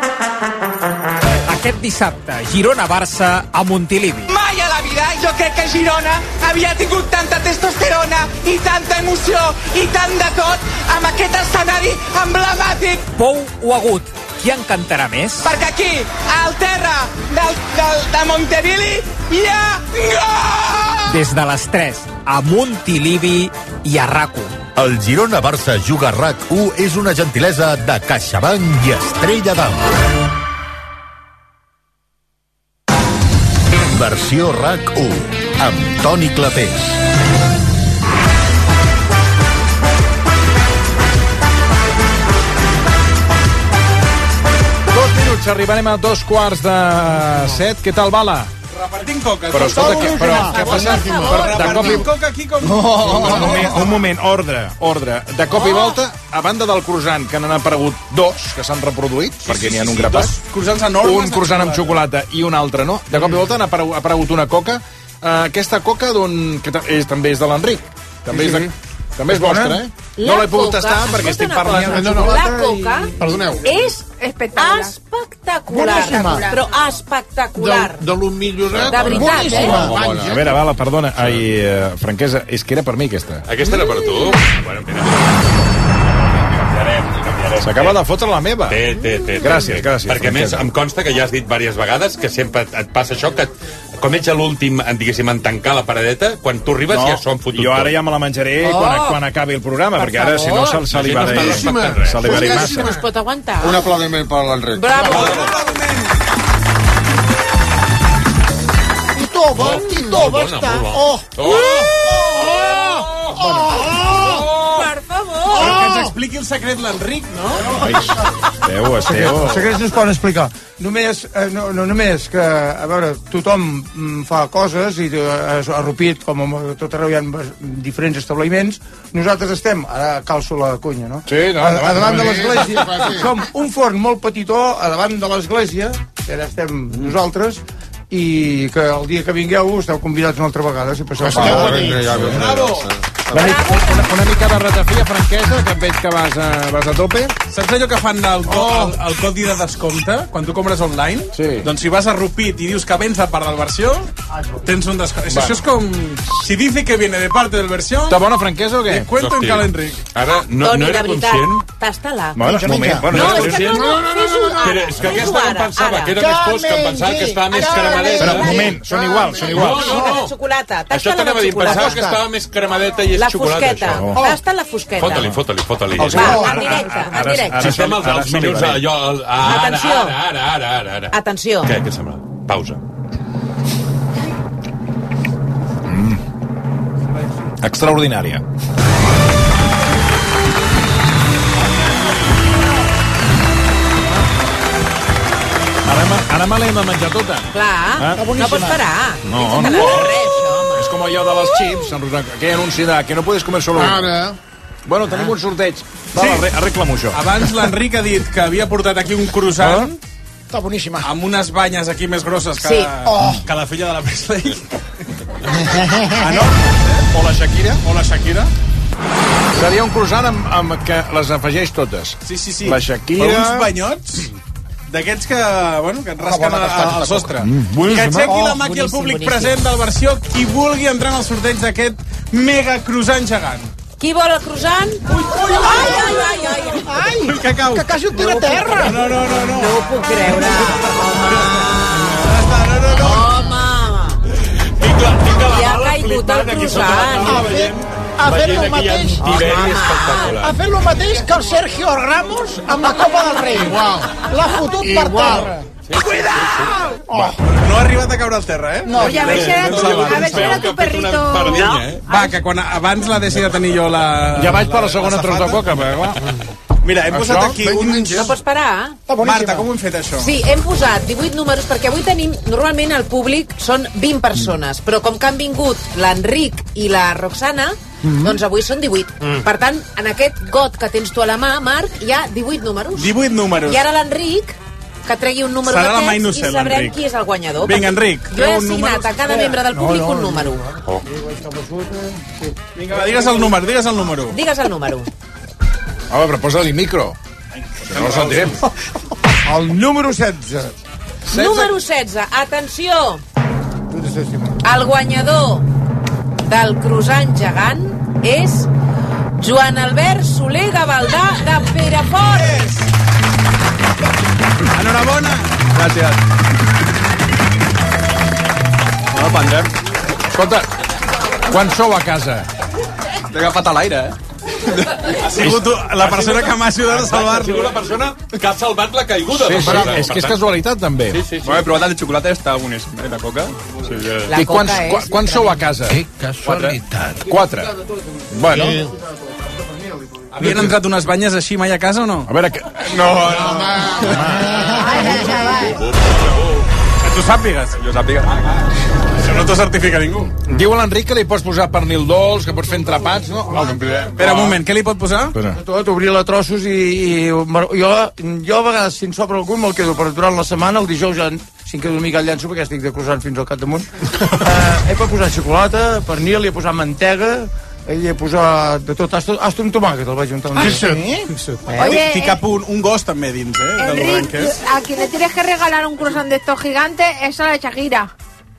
Aquest dissabte, Girona-Barça a Montilivi. Mai a la vida jo crec que Girona havia tingut tanta testosterona i tanta emoció i tant de tot amb aquest escenari emblemàtic. Pou o Agut, qui en cantarà més? Perquè aquí, al terra del, del, de Montilivi, hi ha gol! Des de les tres, a Montilivi i a RAC u. El Girona-Barça juga a RAC u és una gentilesa de CaixaBank i Estrella d'Am. Versió RAC u, amb Toni Clapés. Dos minuts, arribarem a dos quarts de set. Què tal, Bala? Repartint coca. Però escolta, què, però, què ha passat? De cop i... coca aquí com... No, un moment, un moment, ordre, ordre. De cop i volta, a banda del croissant, que n'han aparegut dos, que s'han reproduït, sí, perquè n'hi ha un grapat. Dos croissants enormes. Un croissant amb xocolata i un altre no. De cop i volta n'ha aparegut, ha aparegut una coca. Uh, aquesta coca, d'on... que és, també és de l'Enric. També sí, és de... sí. També és vostra, eh? La no l'he pogut coca, tastar perquè estic parlant... No, no, la coca i... Perdoneu. és espectacular. espectacular. Boníssima. Però espectacular. De, de lo millorat. De veritat, boníssima. eh? Bona. A veure, Bala, perdona. Ai, uh, franquesa, és que era per mi, aquesta. Aquesta era per tu? Bueno, mira. S'acaba de fotre la meva. Té, té, té. Gràcies, gràcies. Perquè, a més, em consta que ja has dit diverses vegades que sempre et passa això, que com ets l'últim, diguéssim, en tancar la paradeta, quan tu arribes no, ja s'ho han fotut. Jo ara ja me la menjaré oh, quan, quan acabi el programa, per perquè ara, si no, se, se li va no se li va massa. No es pot aguantar. Un aplaudiment per l'Enric. Bravo. Bravo. Oh, bon Tito, va estar. Oh, oh, oh, oh, per favor. Però que ens expliqui el secret l'Enric, no? Esteu, esteu... Els secrets no es poden explicar. Només, eh, no, no només que, a veure, tothom mm, fa coses i eh, a Rupit, com a tot arreu hi ha diferents establiments, nosaltres estem, ara calço la cunya, no? Sí, no, a, a davant de sí, l'església. sí, sí. Som un forn molt petitó a davant de l'església, que ara estem nosaltres, i que el dia que vingueu esteu convidats una altra vegada, si passeu per allà. Bravo! Una, una, una mica de ratafia franquesa, que et veig que vas a, vas a tope. Saps allò que fan el, co el, el codi de descompte quan tu compres online? Sí. Doncs si vas a Rupit i dius que vens de part del versió, tens un descompte. Bueno. Això és com... Si dice que viene de parte del versió... Està bona franquesa o què? Te cuento en cal Enric. Ara, no, Toni, no era de veritat, conscient... tasta-la. Bueno, un moment. Bueno, No, no, és que no, no, no, fes-ho Però és que aquesta que em pensava que era més fosca, em pensava que estava més cremadeta. Però, un moment, són iguals, són iguals. No, no, no. La xocolata, Això tasta-la t'anava a de dir, pensava xocolata. que estava més cremadeta i és La xocolata, fosqueta, això. tasta la fosqueta. Fota-li, fota-li, fota-li. Va, en directe, en directe. Si estem als, als minuts, allò... el- Ara, Atenció. ara, ara, ara, ara, ara. Atenció. Què, què sembla? Pausa. Extraordinària. Ara, me- ara me l'hem de menjar tota. Clar, Ah. no pots parar. No, Sense no. parar res, això, home. És com allò de les chips, en Rosa- aquell anunci de que no puedes comer solo uno. Ara... Bueno, tenim un sorteig. Va, Sí. arre- arregla-m'ho això. Abans l'Enric ha dit que havia portat aquí un croissant Està boníssima. amb unes banyes aquí més grosses que, Sí. Oh. que la filla de la Presley. Ah, no? O la Shakira. O la Shakira. Seria un croissant amb, amb que les afegeix totes. Sí, sí, sí. La Shakira... Per uns banyots d'aquests que, bueno, que et rasquen bona al, tastat, al sostre. Mm, boníssim, que aixequi eh? la mà aquí al Boníssim, públic boníssim. present del versió qui vulgui entrar en el sorteig d'aquest mega croissant gegant. Qui vol el croissant? Ui, ui, ai, ai, ai, ai. Ai, Ui, que cau. que quasi ho tira a terra. No, no, no, no. No ho puc creure. No, no, no. Home, Tinc la, tinc la i ha mala caigut flipant el aquí sota la croissant. taula, Ha fet, veient, ha fet veient el aquí mateix. en Tiberi Home. espectacular. Ha fet el mateix que el Sergio Ramos amb la Copa del Rei. Igual. L'ha fotut per Igual. terra. No ha arribat a caure al terra, eh? No, Oye, a ver si era tu, a ver si era tu perrito. Perdilla, eh? Va, que quan abans la deixi de tenir jo la... Ja vaig per la segona la tros de safata. coca, però clar. Mira, hem posat Això, aquí un... no pots parar? Està boníssima. Marta, com ho hem fet, això? Sí, hem posat divuit números, perquè avui tenim... Normalment al públic són vint persones, però com que han vingut l'Enric i la Roxana, doncs avui són divuit. Per tant, en aquest got que tens tu a la mà, Marc, hi ha divuit números. divuit números. I ara l'Enric, que tregui un número Serà la mà d'aquests i innocent, sabrem l'Enric. qui és el guanyador. Vinga, perquè Enric, Jo he treu un assignat número. a cada membre del públic un número. Vinga, va, digues el número, digues el número. Digues el número. Home, però posa-li micro. Que no el sentirem. El número setze. Número setze. Atenció. El guanyador del croissant gegant és Joan Albert Soler Gavaldà de Perafort. Enhorabona. Gràcies. No, prendrem. Escolta, quan sou a casa? T'he agafat a l'aire, eh? Ha sigut tu, la persona que m'ha ajudat a Ha salvar-lo. sigut la persona que ha salvat la caiguda. Sí, del sí, croissant. és que és Per tant, casualitat, també. Sí, sí, sí. Bueno, he provat el de xocolata, està boníssim, eh? La coca. Sí, sí. La I quants, coca és quan, quan sou a casa? Que casualitat. Quatre. Bueno, Havien entrat unes banyes així mai a casa o no? a veure... Que... No, no, Que tu sàpigues. Jo sàpiga. Això no t'ho certifica ningú. Diu a l'Enric que li pots posar pernil dolç, que pots fer entrepats, no? No, Espera un moment, què li pot posar? Espera. Tot, obrir-la a trossos i, i jo, jo a vegades, si en sobra algun, me'l quedo, però durant la setmana, el dijous ja, si em quedo una mica al llenço, perquè estic de croissant fins al capdamunt, uh, he posat xocolata, pernil, hi he posat mantega, hi he posat de tot, hasta, hasta un tomàquet, el vaig juntar un dia. ¿Sí? Oye, T'hi cap un, un gos també dins, eh? De lo gran que Enrique, és. a quien le tienes que regalar un croissant de estos gigantes es a la Shakira.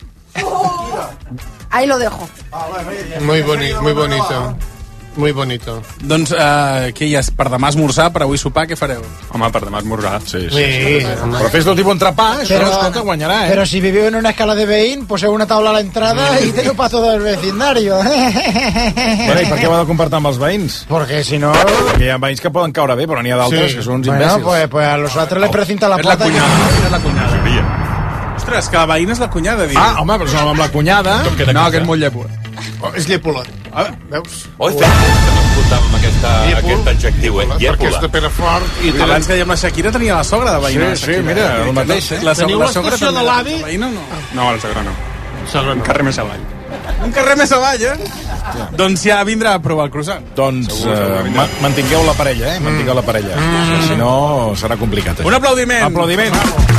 Ahí lo dejo. Muy bonito, muy bonito. Muy bonito. Doncs, uh, què hi ha? Per demà esmorzar, per avui sopar, què fareu? Home, per demà esmorzar. Sí, sí. Sí, sí. Però fes del tipus entrepà, això, Pero- escolta, guanyarà, eh? Pero si vivís en una escala de Beín, pues es una tabla a la entrada y tengo para todo el vecindario. Bueno, i per què ho ha de compartir amb els veïns? Porque si no... Perquè hi ha veïns que poden caure bé, però n'hi ha d'altres Sí. que són uns Bueno, imbècils. pues, pues a los otros les precinta la És la plata. cunyada, és la cunyada. Ostres, que la veïna és la cunyada, diu. Ah, home, però som amb la cunyada. No, que és molt llepolot. Oh, és llepolot. Ah, veus? Oi, feia que no escoltàvem aquesta, aquest adjectiu, eh? Perquè és de Perafort. I abans que dèiem la Shakira tenia la sogra de veïna. Sí, sí, mira, el mateix, eh? Teniu l'estació de l'avi? No, no, la sogra no. Un carrer més avall. Un carrer més avall, eh? Doncs ja vindrà a provar el croissant. Doncs eh, ma mantingueu la parella, eh? Mantingueu la parella. Mm. Si no, serà complicat. Un aplaudiment. Aplaudiment.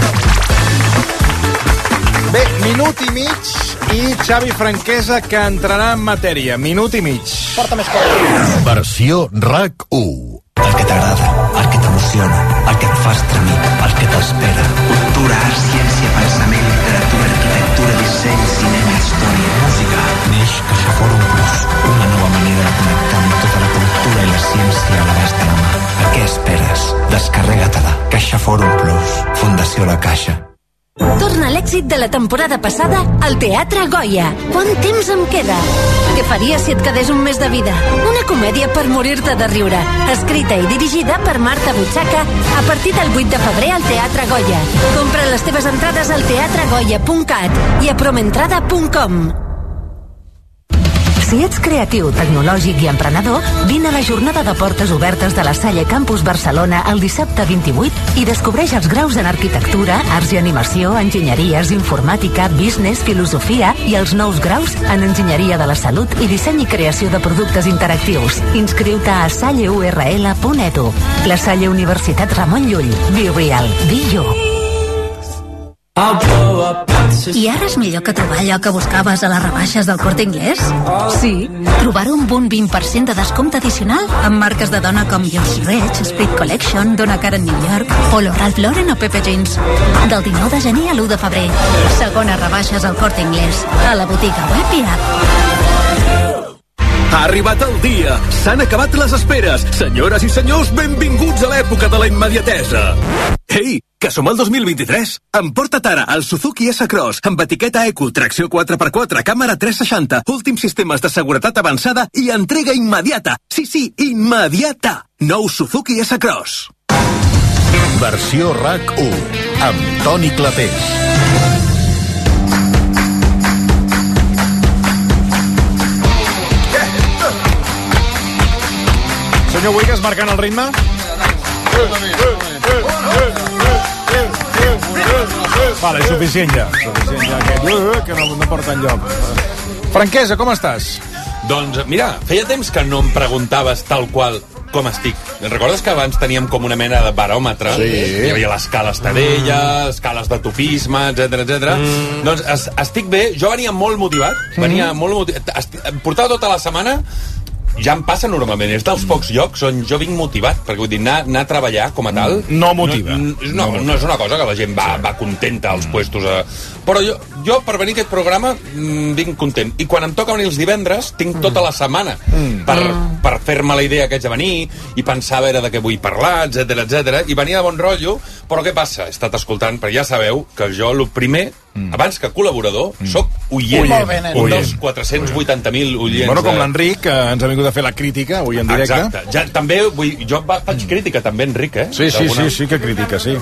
Bé, minut i mig i Xavi Franquesa que entrarà en matèria. Minut i mig. Porta més coses. Versió RAC u. El que t'agrada, el que t'emociona, el que et fa estremir, el que t'espera. Cultura, art, ciència, pensament, literatura, arquitectura, disseny, cinema, història, música. Neix CaixaForum Plus, una nova manera de connectar amb tota la cultura i la ciència a l'abast de la mà. A què esperes? Descarrega-te-la. CaixaForum Plus, Fundació La Caixa. Torna l'èxit de la temporada passada al Teatre Goya. Quant temps em queda? Què faries si et quedés un mes de vida? Una comèdia per morir-te de riure. Escrita i dirigida per Marta Butxaca a partir del vuit de febrer al Teatre Goya. Compra les teves entrades al teatre goya punt cat i a promentrada punt com. Si ets creatiu, tecnològic i emprenedor, vine a la jornada de portes obertes de la Salle Campus Barcelona el dissabte vint-i-vuit i descobreix els graus en arquitectura, arts i animació, enginyeries, informàtica, business, filosofia i els nous graus en enginyeria de la salut i disseny i creació de productes interactius. Inscriu-te a salle u erre ele punt edu. La Salle Universitat Ramon Llull. Be real. Be you. I ara és millor que trobar allò que buscaves a les rebaixes del Corte Inglés? Sí. Trobar-ho amb un vint per cent de descompte addicional amb marques de dona com Josie Rich, Split Collection, Donna Karan New York, Polo Ralph Lauren o Pepe Jeans. Del dinou de gener a l'u de febrer. Segones rebaixes al Corte Inglés. A la botiga web i app. Ha arribat el dia. S'han acabat les esperes. Senyores i senyors, benvinguts a l'època de la immediatesa. Ei, que som el dos mil vint-i-tres. Emporta't ara el Suzuki S-Cross amb etiqueta Eco, tracció quatre per quatre, càmera tres seixanta, últims sistemes de seguretat avançada i entrega immediata. Sí, sí, immediata. Nou Suzuki S-Cross. Versió RAC u amb Toni Clapés. Senyor Buigas, marcant el ritme. Vale, suficient ja. Suficient ja, que, que no, no porta enlloc. Franquesa, com estàs? Doncs, mira, feia temps que no em preguntaves tal qual com estic. Recordes que abans teníem com una mena de baròmetre? Sí. Hi havia l'escala Estadella, mm. escales de topisme, etcètera, etcètera. Mm. Doncs es, estic bé. Jo venia molt motivat. Venia mm. molt motivat. Portava tota la setmana. Ja em passa normalment, és dels pocs llocs on jo vinc motivat, perquè vull dir, anar, anar a treballar com a tal... No motiva. No, no, no, no és una cosa que la gent va, va contenta als mm. puestos. A... Però jo, jo, per venir a aquest programa, mm, vinc content. I quan em toca venir els divendres, tinc mm. tota la setmana mm. per, per fer-me la idea que haig de venir i pensar a veure de què vull parlar, etcètera, etcètera. I venia de bon rotllo, però què passa? He estat escoltant, perquè ja sabeu que jo, el primer, mm. abans que col·laborador, mm. soc oient. Oient. Un dels quatre-cents vuitanta mil oients. Bueno, com l'Enric, que ens ha vingut a fer la crítica avui en directe. Exacte. Ja, també, vull, jo faig crítica també, Enric, eh? Sí, sí, sí, sí que crítica, sí.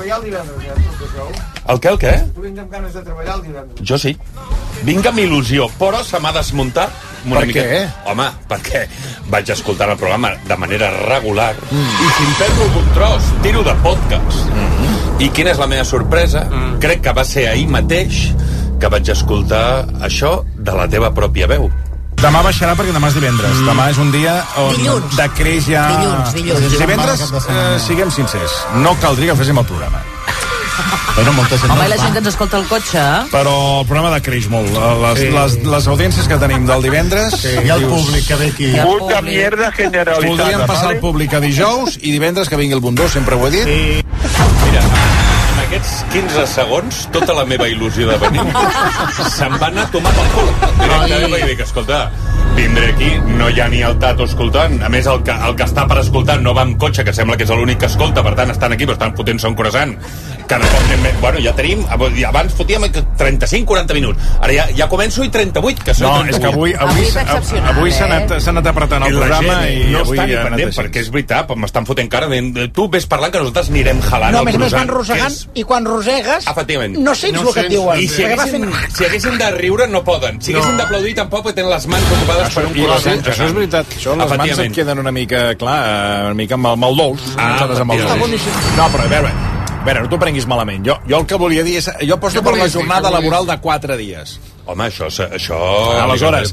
El què, el què? Tu vinc amb ganes de treballar el divendres. Jo sí. Vinc amb il·lusió, però se m'ha desmuntat una per mica. Què? Home, perquè vaig escoltar el programa de manera regular mm. i si em perdo algun tros, tiro de podcast. Mm. I quina és la meva sorpresa? Mm. Crec que va ser ahir mateix que vaig escoltar això de la teva pròpia veu. Demà baixarà perquè demà és divendres. Mm. Demà és un dia on dilluns. decreix ja... Dilluns, dilluns. Divendres, eh, siguem sincers, no caldria que féssim el programa. Bueno, molta gent Home, i la gent que ens escolta al cotxe... Però el programa decreix molt. Les, sí. les, les audiències que tenim del divendres... Sí. I el públic que ve aquí. Puta mierda generalitzada. Podríem passar el públic a dijous i divendres que vingui el Bundó, sempre ho he dit. Sí. Mira, en aquests quinze segons, tota la meva il·lusió de venir se'n va anar a tomar pel cul. Directament vaig dir que, escolta, vindré aquí, no hi ha ni el Tato escoltant. A més, el que, el que està per escoltar no va amb cotxe, que sembla que és l'únic que escolta, per tant, estan aquí, però estan fotent-se un croissant. cada cop anem més... Bueno, ja tenim... Abans fotíem trenta-cinc quaranta minuts. Ara ja, ja començo i trenta-vuit, que són no, trenta-vuit. És que avui, avui, avui, avui s'ha anat, s'ha anat apretant el programa gent, i no avui està ni ha anat pendent, així. perquè és veritat, m'estan fotent cara. Tu ves parlant que nosaltres anirem jalant no, el més croissant. No, més van rosegant, és... i quan rosegues efectivament. no sents no el que et diuen. I si haguessin, fent... si haguessin de riure, no poden. Si haguessin no. d'aplaudir, tampoc, perquè tenen les mans ocupades això, per un croissant. Això, això és veritat. Això, les mans et queden una mica, clar, una mica mal, mal dolç. Ah, no, però a veure, a veure, no t'ho prenguis malament. Jo, jo el que volia dir és... Jo aposto per la jornada laboral de quatre dies. Home, això... això aleshores,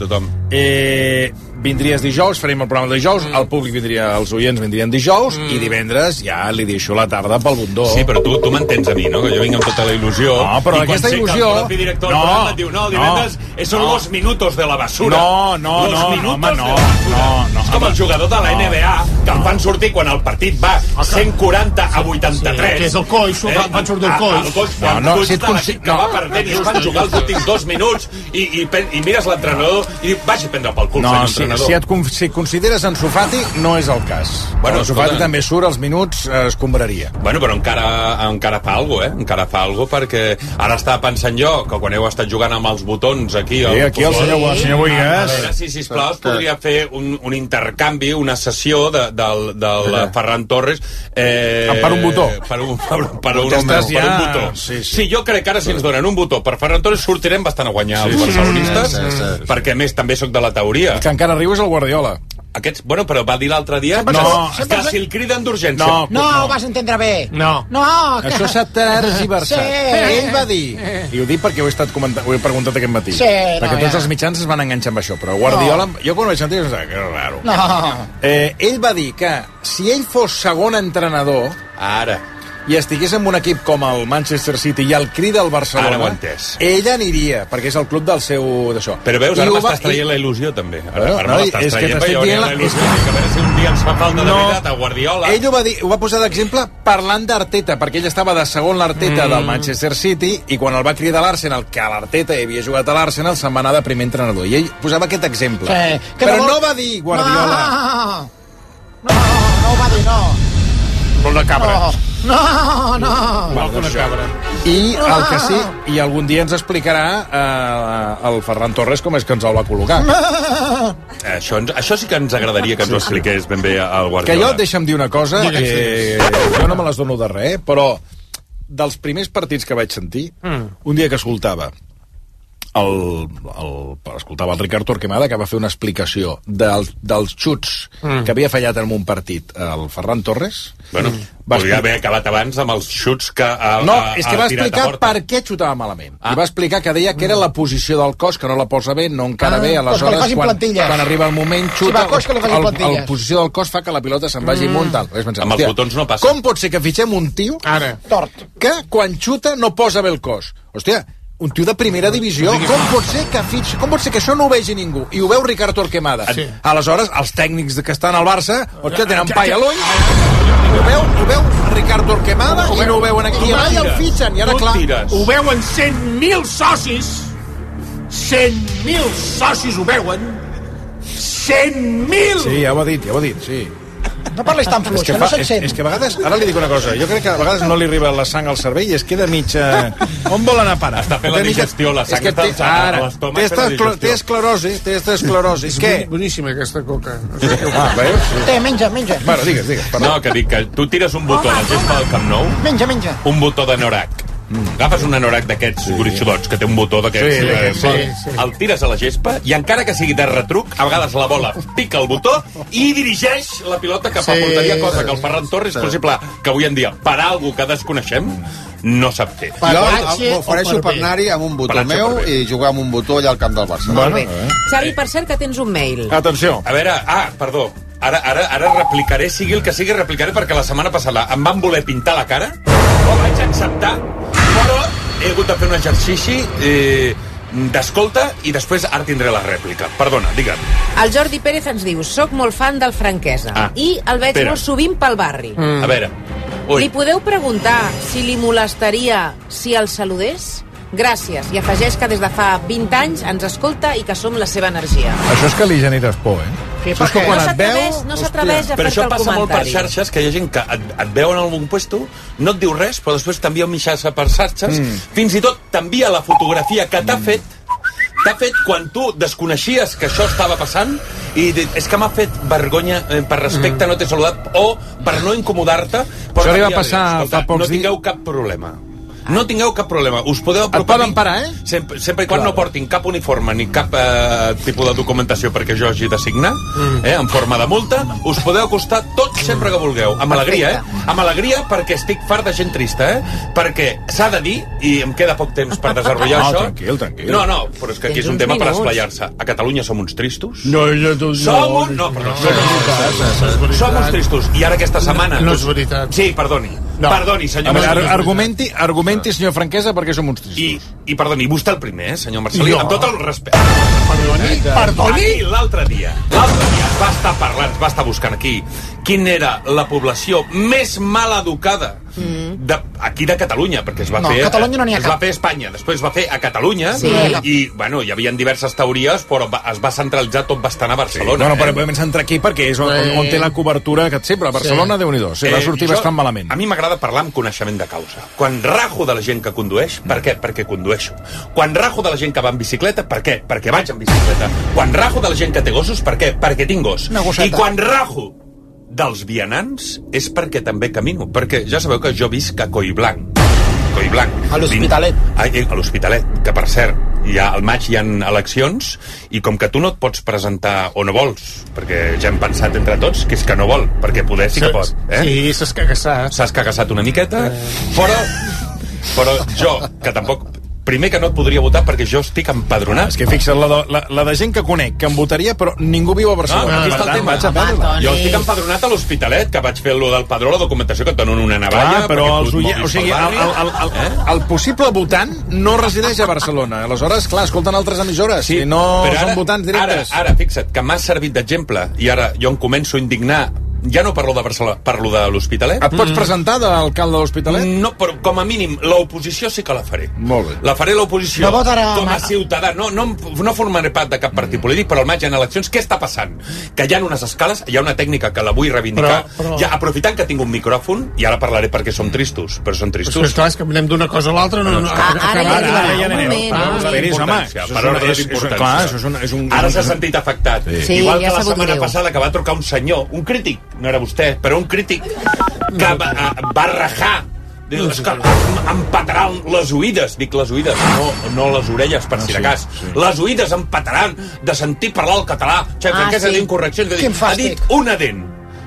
eh, vindries dijous, farem el programa de dijous, mm. el públic vindria, els oients vindrien dijous, mm. i divendres ja li deixo la tarda pel bundó. Sí, però tu, tu m'entens a mi, no? Que jo vinc amb tota la il·lusió. No, però aquesta il·lusió... I quan sé que el director no, del programa et diu, no, el divendres no, són no. los minutos de la basura. No, no, los no, minutos home, no, de la basura. no, no. És com el jugador de la N B A, que el fan sortir quan el partit va cent quaranta a vuitanta-tres. Sí, que és el coix, eh? van sortir el coix. El coix, quan no, no, si l'equip que va perdent i es van jugar els últims dos minuts i, i, i mires l'entrenador i diu, vagi a prendre pel cul, no, senyor si, entrenador. Si et si consideres Ansu Fati, no és el cas. Bueno, Ansu Fati també surt als minuts, eh, escombraria. Bueno, però encara, encara fa alguna cosa, eh? Encara fa alguna cosa, perquè ara estava pensant jo que quan heu estat jugant amb els botons aquí... Sí, aquí el senyor, el senyor Boigues... A veure si, sisplau, es podria fer un, un intercanvi, una sessió de, del, del Ferran Torres... Eh, per un botó. Per un, per, per, un, per ja... un botó. Sí, sí. sí, jo crec que ara si ens donen un botó per Ferran Torres sortirem bastant a guanyar sí, els barcelonistes, sí, sí, sí. perquè a més també sóc de la teoria. El que encara riu és el Guardiola. Aquests, bueno, però va dir l'altre dia no, que no, si el criden d'urgència. No, no, no, ho vas entendre bé. No. No, que... Això s'ha tergiversat. Sí. Ell va dir, i ho dic perquè ho he, estat comentant, ho he preguntat aquest matí, sí, perquè no, tots ja. els mitjans es van enganxar amb això, però Guardiola, no. jo quan ho vaig sentir, pensava que era raro. No. Eh, ell va dir que si ell fos segon entrenador... Ara... i estigués en un equip com el Manchester City i el crida al Barcelona, ell aniria, perquè és el club del seu... d'això. Però veus, ara m'estàs traient la il·lusió, també. Ara, Bueno, ara no, me l'estàs és que traient, t'estic però jo dient la la- il·lusió. és que- Que a veure si un dia ens fa falta de No. veritat a Guardiola. Ell ho va, dir, ho va posar d'exemple parlant d'Arteta, perquè ell estava de segon l'Arteta Mm. del Manchester City, i quan el va cridar a l'Arsenal, que l'Arteta havia jugat a l'Arsenal, se'n va anar de primer entrenador. I ell posava aquest exemple. Sí, que Però no no, vol- va dir Guardiola. No, no, no ho va dir, no. Vol de cabra. No, no, no. Igual que una cabra. I el que sí, i algun dia ens explicarà eh, el Ferran Torres com és que ens el va col·locar. Això, ens, això sí que ens agradaria que ens ho expliqués ben bé al Que Guardiola. jo, deixa'm dir una cosa, que jo no me les dono de res, però dels primers partits que vaig sentir, Mm. un dia que escoltava el, el, escoltava el Ricard Torquemada, que va fer una explicació del, dels xuts Mm. que havia fallat en un partit el Ferran Torres. Bueno, Va podria expli- haver acabat abans amb els xuts que ha, No, ha, és que ha va tirat a explicar porta. per què xutava malament. Ah. I va explicar que deia que era la posició del cos, que no la posa bé, no encara Ah, bé, doncs que li aleshores facin quan, plantilles. quan arriba el moment Si xuta, va a cos, que li facin el, plantilles. el posició del cos fa que la pilota se'n vagi Mm. amunt. Tal. Vaig pensar, Amb els hòstia, botons no passa. Com pot ser que fitxem un tio Ara. Tort. que quan xuta no posa bé el cos? Hòstia, un tio de primera divisió, com pot ser que fitx, com pot ser que això no ho vegi ningú? I ho veu Ricard Torquemada. Sí. Aleshores, els tècnics que estan al Barça, hòstia, tenen pai a l'ull, ho veu, ho veu Ricard Torquemada i no ho veuen aquí, i el fitxen, i ara clar... Ho veuen cent mil socis. cent mil socis ho veuen. cent mil! Sí, ja ho ha dit, ja ho ha dit, sí. No parles tan És fluix, que, que fa, no és, se't sent. és que a vegades, ara li dic una cosa, jo crec que a vegades no li arriba la sang al cervell i es queda mitja... On vol anar a parar? Està fent la Té mitja- digestió, la sang és que està té, alçant a ara, l'estómac té, per la escler- digestió. té esclerosi, té esclerosi. És Què? boníssima aquesta coca. No sé què ho Ah, veus? Té, menja, menja. Bueno, digues, digues, perdó. No, que dic que tu tires un botó a la gespa del Camp Nou, Menja, menja. un botó de Norac. Mm. Agafes un anorac d'aquests sí. gruixudots, que té un botó d'aquests, Sí, eh, sí, sí, sí. el tires a la gespa i encara que sigui de retruc, a vegades la bola pica el botó i dirigeix la pilota cap a Sí, porteria, cosa sí, que el Ferran Torres, sí. possible que avui en dia, per algú que desconeixem, no sap fer. Jo m'ofereixo per anar-hi amb un botó Per H, meu per B. i jugar amb un botó allà al camp del Barça. Molt bé. Xavi, per cert, que tens un mail. Atenció. A veure, ah, perdó. Ara, ara, ara replicaré, sigui el que sigui, replicaré, perquè la setmana passada em van voler pintar la cara, ho vaig acceptar, però he hagut de fer un exercici eh, d'escolta i després ara tindré la rèplica. Perdona, digue'm. El Jordi Pérez ens diu: soc molt fan del Franquesa Ah, i el veig espera. molt sovint pel barri. Mm. A veure. Li podeu preguntar si li molestaria si el saludés? Gràcies. I afegeix que des de fa vint anys ens escolta i que som la seva energia. Això és que li generes por, eh? Què, no s'atreveix no s'atreveix a fer-te el comentari. Però això passa molt per xarxes, que hi ha gent que et, et veu en algun puesto, no et diu res, però després t'envia un missatge per xarxes, mm. fins i tot t'envia la fotografia que t'ha mm. fet, t'ha fet quan tu desconeixies que això estava passant, i és que m'ha fet vergonya, eh, per respecte, mm. no t'he saludat, o per no incomodar-te. Això li va passar fa pocs dies. No tingueu cap problema. No tingueu cap problema. Us podeu apropar... Et poden parar, eh? Sempre, sempre i quan Clar. no portin cap uniforme ni cap eh, tipus de documentació perquè jo hagi de signar, mm. eh, en forma de multa, us podeu acostar tot sempre que vulgueu. Amb alegria, eh? Amb alegria, perquè estic fart de gent trista, eh? Perquè s'ha de dir, i em queda poc temps per desenvolupar no, això... tranquil, tranquil. No, no, però és que aquí és un tema per esplayar-se. A Catalunya som uns tristos. No, no, no. Som un... No, però no, som uns tristos. I ara aquesta setmana... No és veritat. Sí, perdoni. No. Perdoni, senyor Marcelí. Argumenti, argumenti, senyor Franquesa, perquè som uns tristos. I, i perdoni, vostè el primer, eh, senyor Marcelí, jo? amb tot el respecte. Perdoni, perdoni. Aquí, l'altre dia, l'altre dia es va estar parlant, es va estar buscant aquí quina era la població més mal educada mm. de, aquí de Catalunya, perquè es va no, fer... Catalunya no n'hi ha es cap. va fer a Espanya, després es va fer a Catalunya, sí. i, bueno, hi havia diverses teories, però va, es va centralitzar tot bastant a Barcelona. Sí. No, no, però eh? podem centrar aquí perquè és on, on, on té la cobertura que sempre. A Barcelona, sí. Déu-n'hi-do, sí, va sortir jo, bastant malament. A mi m'agrada parlar amb coneixement de causa. Quan rajo de la gent que condueix, per què? Perquè condueixo. Quan rajo de la gent que va en bicicleta, per què? Perquè vaig en bicicleta. Quan rajo de la gent que té gossos, per què? Perquè tinc gos. I quan rajo dels vianants és perquè també camino. Perquè ja sabeu que jo visc a Collblanc. Collblanc. A l'Hospitalet. A, a l'Hospitalet, que per cert, ja al maig hi ha eleccions, i com que tu no et pots presentar o no vols, perquè ja hem pensat entre tots que és que no vol, perquè poder sí que pot. Eh? Sí, s'has cagassat. S'has cagassat una miqueta, eh. però, però jo, que tampoc... Primer que no et podria votar perquè jo estic empadronat. És que fixa't, la, de, la, la de gent que conec, que em votaria, però ningú viu a Barcelona. No, aquí està el tema. Vaig a perdre. Jo estic empadronat a l'Hospitalet, que vaig fer lo del padró, la documentació, que et donen una navalla... Ah, però els ull... o sigui, el, el, el, el, eh? el possible votant no resideix a Barcelona. Aleshores, clar, escolten altres emissores, sí, i no ara, són votants directes. Ara, ara, fixa't, que m'ha servit d'exemple, i ara jo em començo a indignar. Ja no parlo de Barcelona, parlo de l'Hospitalet. Et pots mm. presentar d'alcalde de l'Hospitalet? No, però com a mínim, l'oposició sí que la faré. Molt bé. La faré l'oposició no votarà... com a ciutadà. No, no, no formaré part de cap partit polític, però al maig hi ha eleccions. Què està passant? Que hi ha unes escales, hi ha una tècnica que la vull reivindicar. Però, però... Ja, aprofitant que tinc un micròfon, i ara parlaré perquè som tristos, però som tristos. Però és clar, és que anem d'una cosa a l'altra. No, no, ah, ara, ara, ara, ara ja anem. Per ordre d'importància. Ara s'ha sentit afectat. Igual que la setmana passada que va trucar un senyor, un crític, no era vostè, però un crític que va, va rajar, diu, és que em pataran les oïdes, dic les oïdes, no, no les orelles, per si de cas, les oïdes em pataran de sentir parlar el català. Xef, ah, que és sí. Incorreccions, dir, ha dit una dent,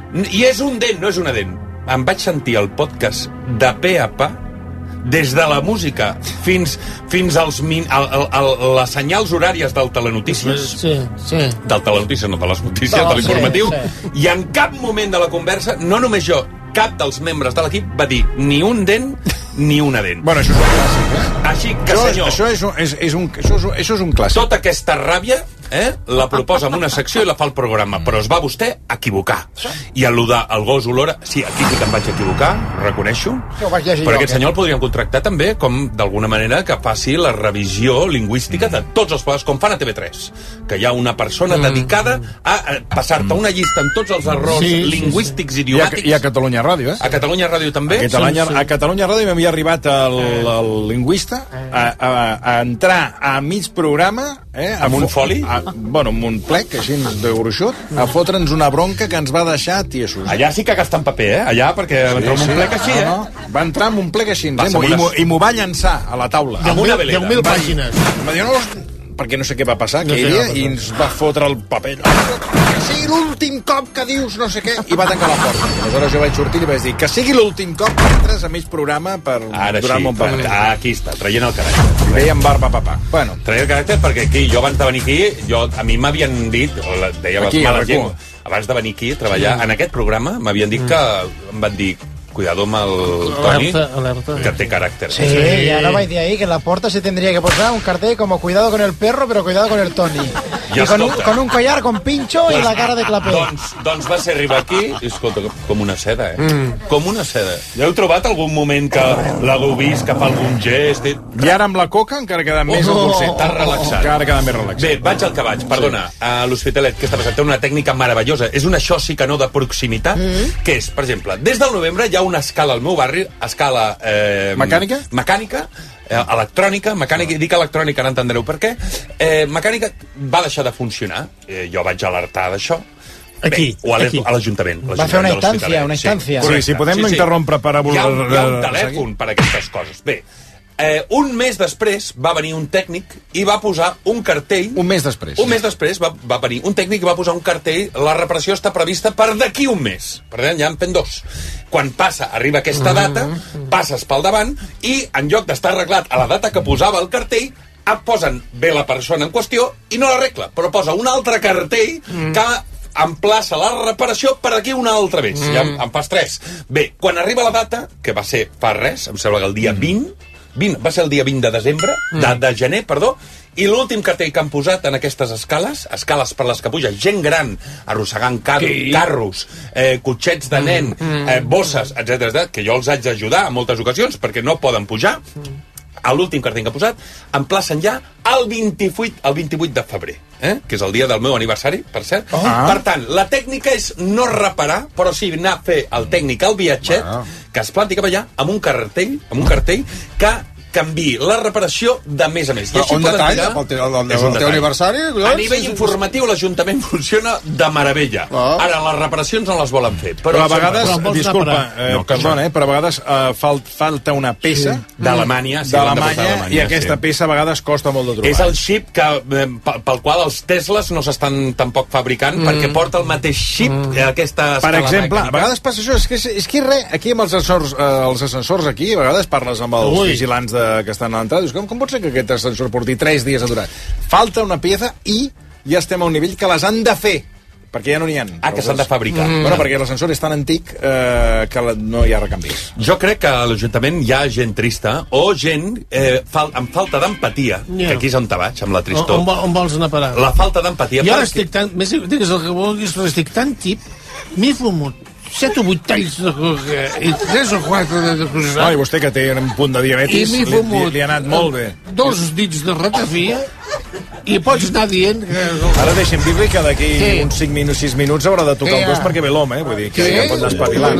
i és un dent, no és una dent. Em vaig sentir el podcast de pe a pa, des de la música fins, fins als min, al, al, al, les senyals horàries del Telenotícies, sí, sí. del Telenotícies, no de les notícies, no, de l'informatiu, sí, sí. I en cap moment de la conversa, no només jo, cap dels membres de l'equip va dir ni un dent ni una dent. Bueno, això és un clàssic, eh? Així que, això, senyor... Això és, un, és, és un, això, és, això és un clàssic. Tota aquesta ràbia, eh, la proposa en una secció i la fa el programa, però es va vostè equivocar. I a lo de el gos olora... Sí, aquí sí que em vaig equivocar, ho reconeixo, ho vaig però jo, aquest senyor el podrien contractar també com, d'alguna manera, que faci la revisió lingüística de tots els programes, com fan a T V tres, que hi ha una persona mm. dedicada a, a passar-te una llista amb tots els errors sí, lingüístics, sí, sí. idiomàtics. I a, I a Catalunya Ràdio, eh? A Catalunya Ràdio també. A Catalunya, sí, sí. A Catalunya Ràdio m'havia arribat el, el lingüista a, a, a entrar a mig programa, eh, amb un foli, a, bueno, amb un plec així de gruixut, a fotre'ns una bronca que ens va deixar tiesos. Allà sí que gastant paper, eh? Allà, perquè sí, va entrar amb un plec així, eh? No, no. Va entrar amb un plec així, eh? I m'ho va llançar a la taula. deu mil pàgines. Va dir, no, perquè no sé què va passar aquell dia, i ens va fotre el paper. Que sigui l'últim cop que dius no sé què, i va tancar la porta. I aleshores jo vaig sortir i li vaig dir que sigui l'últim cop que entres a mig programa per donar-me un paper. Ah, aquí està, traient el caràcter. Veiem barba papà. Bueno. Traient el caràcter perquè aquí, jo abans de venir aquí, jo, a mi m'havien dit, o la, deia les males llengües, abans de venir aquí a treballar, en aquest programa m'havien dit que em van dir cuidado amb el Toni, alerta, alerta. Que té caràcter. Sí, sí, ya no vais de ahí, que en la puerta se tendría que posar un cartel como cuidado con el perro, pero cuidado con el Toni. I con un, con un collar con pincho i la cara de clapé. Doncs, doncs va ser arribar aquí, i escolta, com una seda, eh? Mm. Com una seda. Ja heu trobat algun moment que l'hagueu vist, que fa algun gest? I ara amb la coca encara queda més oh, al curset. T'has relaxat. Encara queda més relaxat. Bé, vaig al que vaig, perdona. Sí. A l'Hospitalet, què està passant? Té una tècnica meravellosa. És una això sí que no de proximitat, mm. que és, per exemple, des del novembre hi ha una escala al meu barri, escala... Eh, mecànica? Mecànica, eh, electrònica, mecànica, dic electrònica, no entendreu per què. Eh, mecànica va deixar de funcionar. Eh, jo vaig alertar d'això. Aquí, Bé, o a aquí. l'Ajuntament. Va fer una instància, una instància. Sí, sí, si podem sí, sí. interrompre per... Hi ha, hi ha un telèfon per a aquestes coses. Bé, eh, un mes després va venir un tècnic i va posar un cartell... Un mes després. Un mes després va, va venir un tècnic i va posar un cartell, la reparació està prevista per d'aquí un mes. Per tant, ja en pen dos. Quan passa, arriba aquesta data, passes pel davant i en lloc d'estar arreglat a la data que posava el cartell, et posen bé la persona en qüestió i no l'arregla, però posa un altre cartell que emplaça la reparació per aquí un altre mes. Ja en, en fas tres. Bé, quan arriba la data, que va ser fa res, em sembla que el dia vint, vint va ser el dia vint de desembre, de, de gener, perdó, i l'últim cartell que han posat en aquestes escales, escales per les que puja gent gran, arrossegant car sí. carros, eh, cotxets de nen, eh, bosses, etcètera, etcètera, que jo els haig d'ajudar en moltes ocasions perquè no poden pujar, a l'últim cartell que ha posat, emplacen ja el vint-i-vuit, el vint-i-vuit de febrer, eh? Que és el dia del meu aniversari, per cert. Oh. Per tant, la tècnica és no reparar, però sí anar a fer el tècnic al viatget, wow. que es planti cap allà amb un cartell, amb un cartell que canviï la reparació de mes a mes. I així un detall, tirar... el, el, el, el teu aniversari... A nivell informatiu, l'Ajuntament funciona de meravella. Oh. Ara, les reparacions no les volen fer. Però, però a vegades, però disculpa, eh, no, perdona, eh, però a vegades eh, fal, falta una peça sí. d'Alemanya sí, d'Alemanya i aquesta sí. peça a vegades costa molt de trobar. És el xip que, eh, pel qual els Teslas no s'estan tampoc fabricant, mm. perquè porta el mateix xip mm. que aquesta escala per exemple, mecànica. A vegades passa això, és que, és que res, aquí amb els ascensors, eh, els ascensors aquí, a vegades parles amb els Ui. vigilants de que estan a l'entrada, dius, com, com pot ser que aquest ascensor porti tres dies aturat? Falta una peça i ja estem a un nivell que les han de fer, perquè ja no n'hi ha. Ah, que s'han de fabricar. Mm. Bueno, perquè l'ascensor és tan antic eh, que la, no hi ha recanvis. Jo crec que a l'Ajuntament hi ha gent trista o gent eh, fal, amb falta d'empatia, yeah. que aquí és on te vaig, amb la tristor. On, on vols anar a parar? La falta d'empatia. Jo ara estic tan... Més, digues el que vulguis, però estic tan tip, m'he fumut set o vuit talls de coca i tres o quatre de, de croissant. No, i vostè que té un punt de diabetis, li, li, li ha anat molt bé. Dos dits de ratafia i pots anar dient que... Ara deixem dir-li que d'aquí sí. uns cinc minuts, sis minuts haurà de tocar el gos perquè ve l'home, eh? Vull dir que sí? ja pot anar espavilant.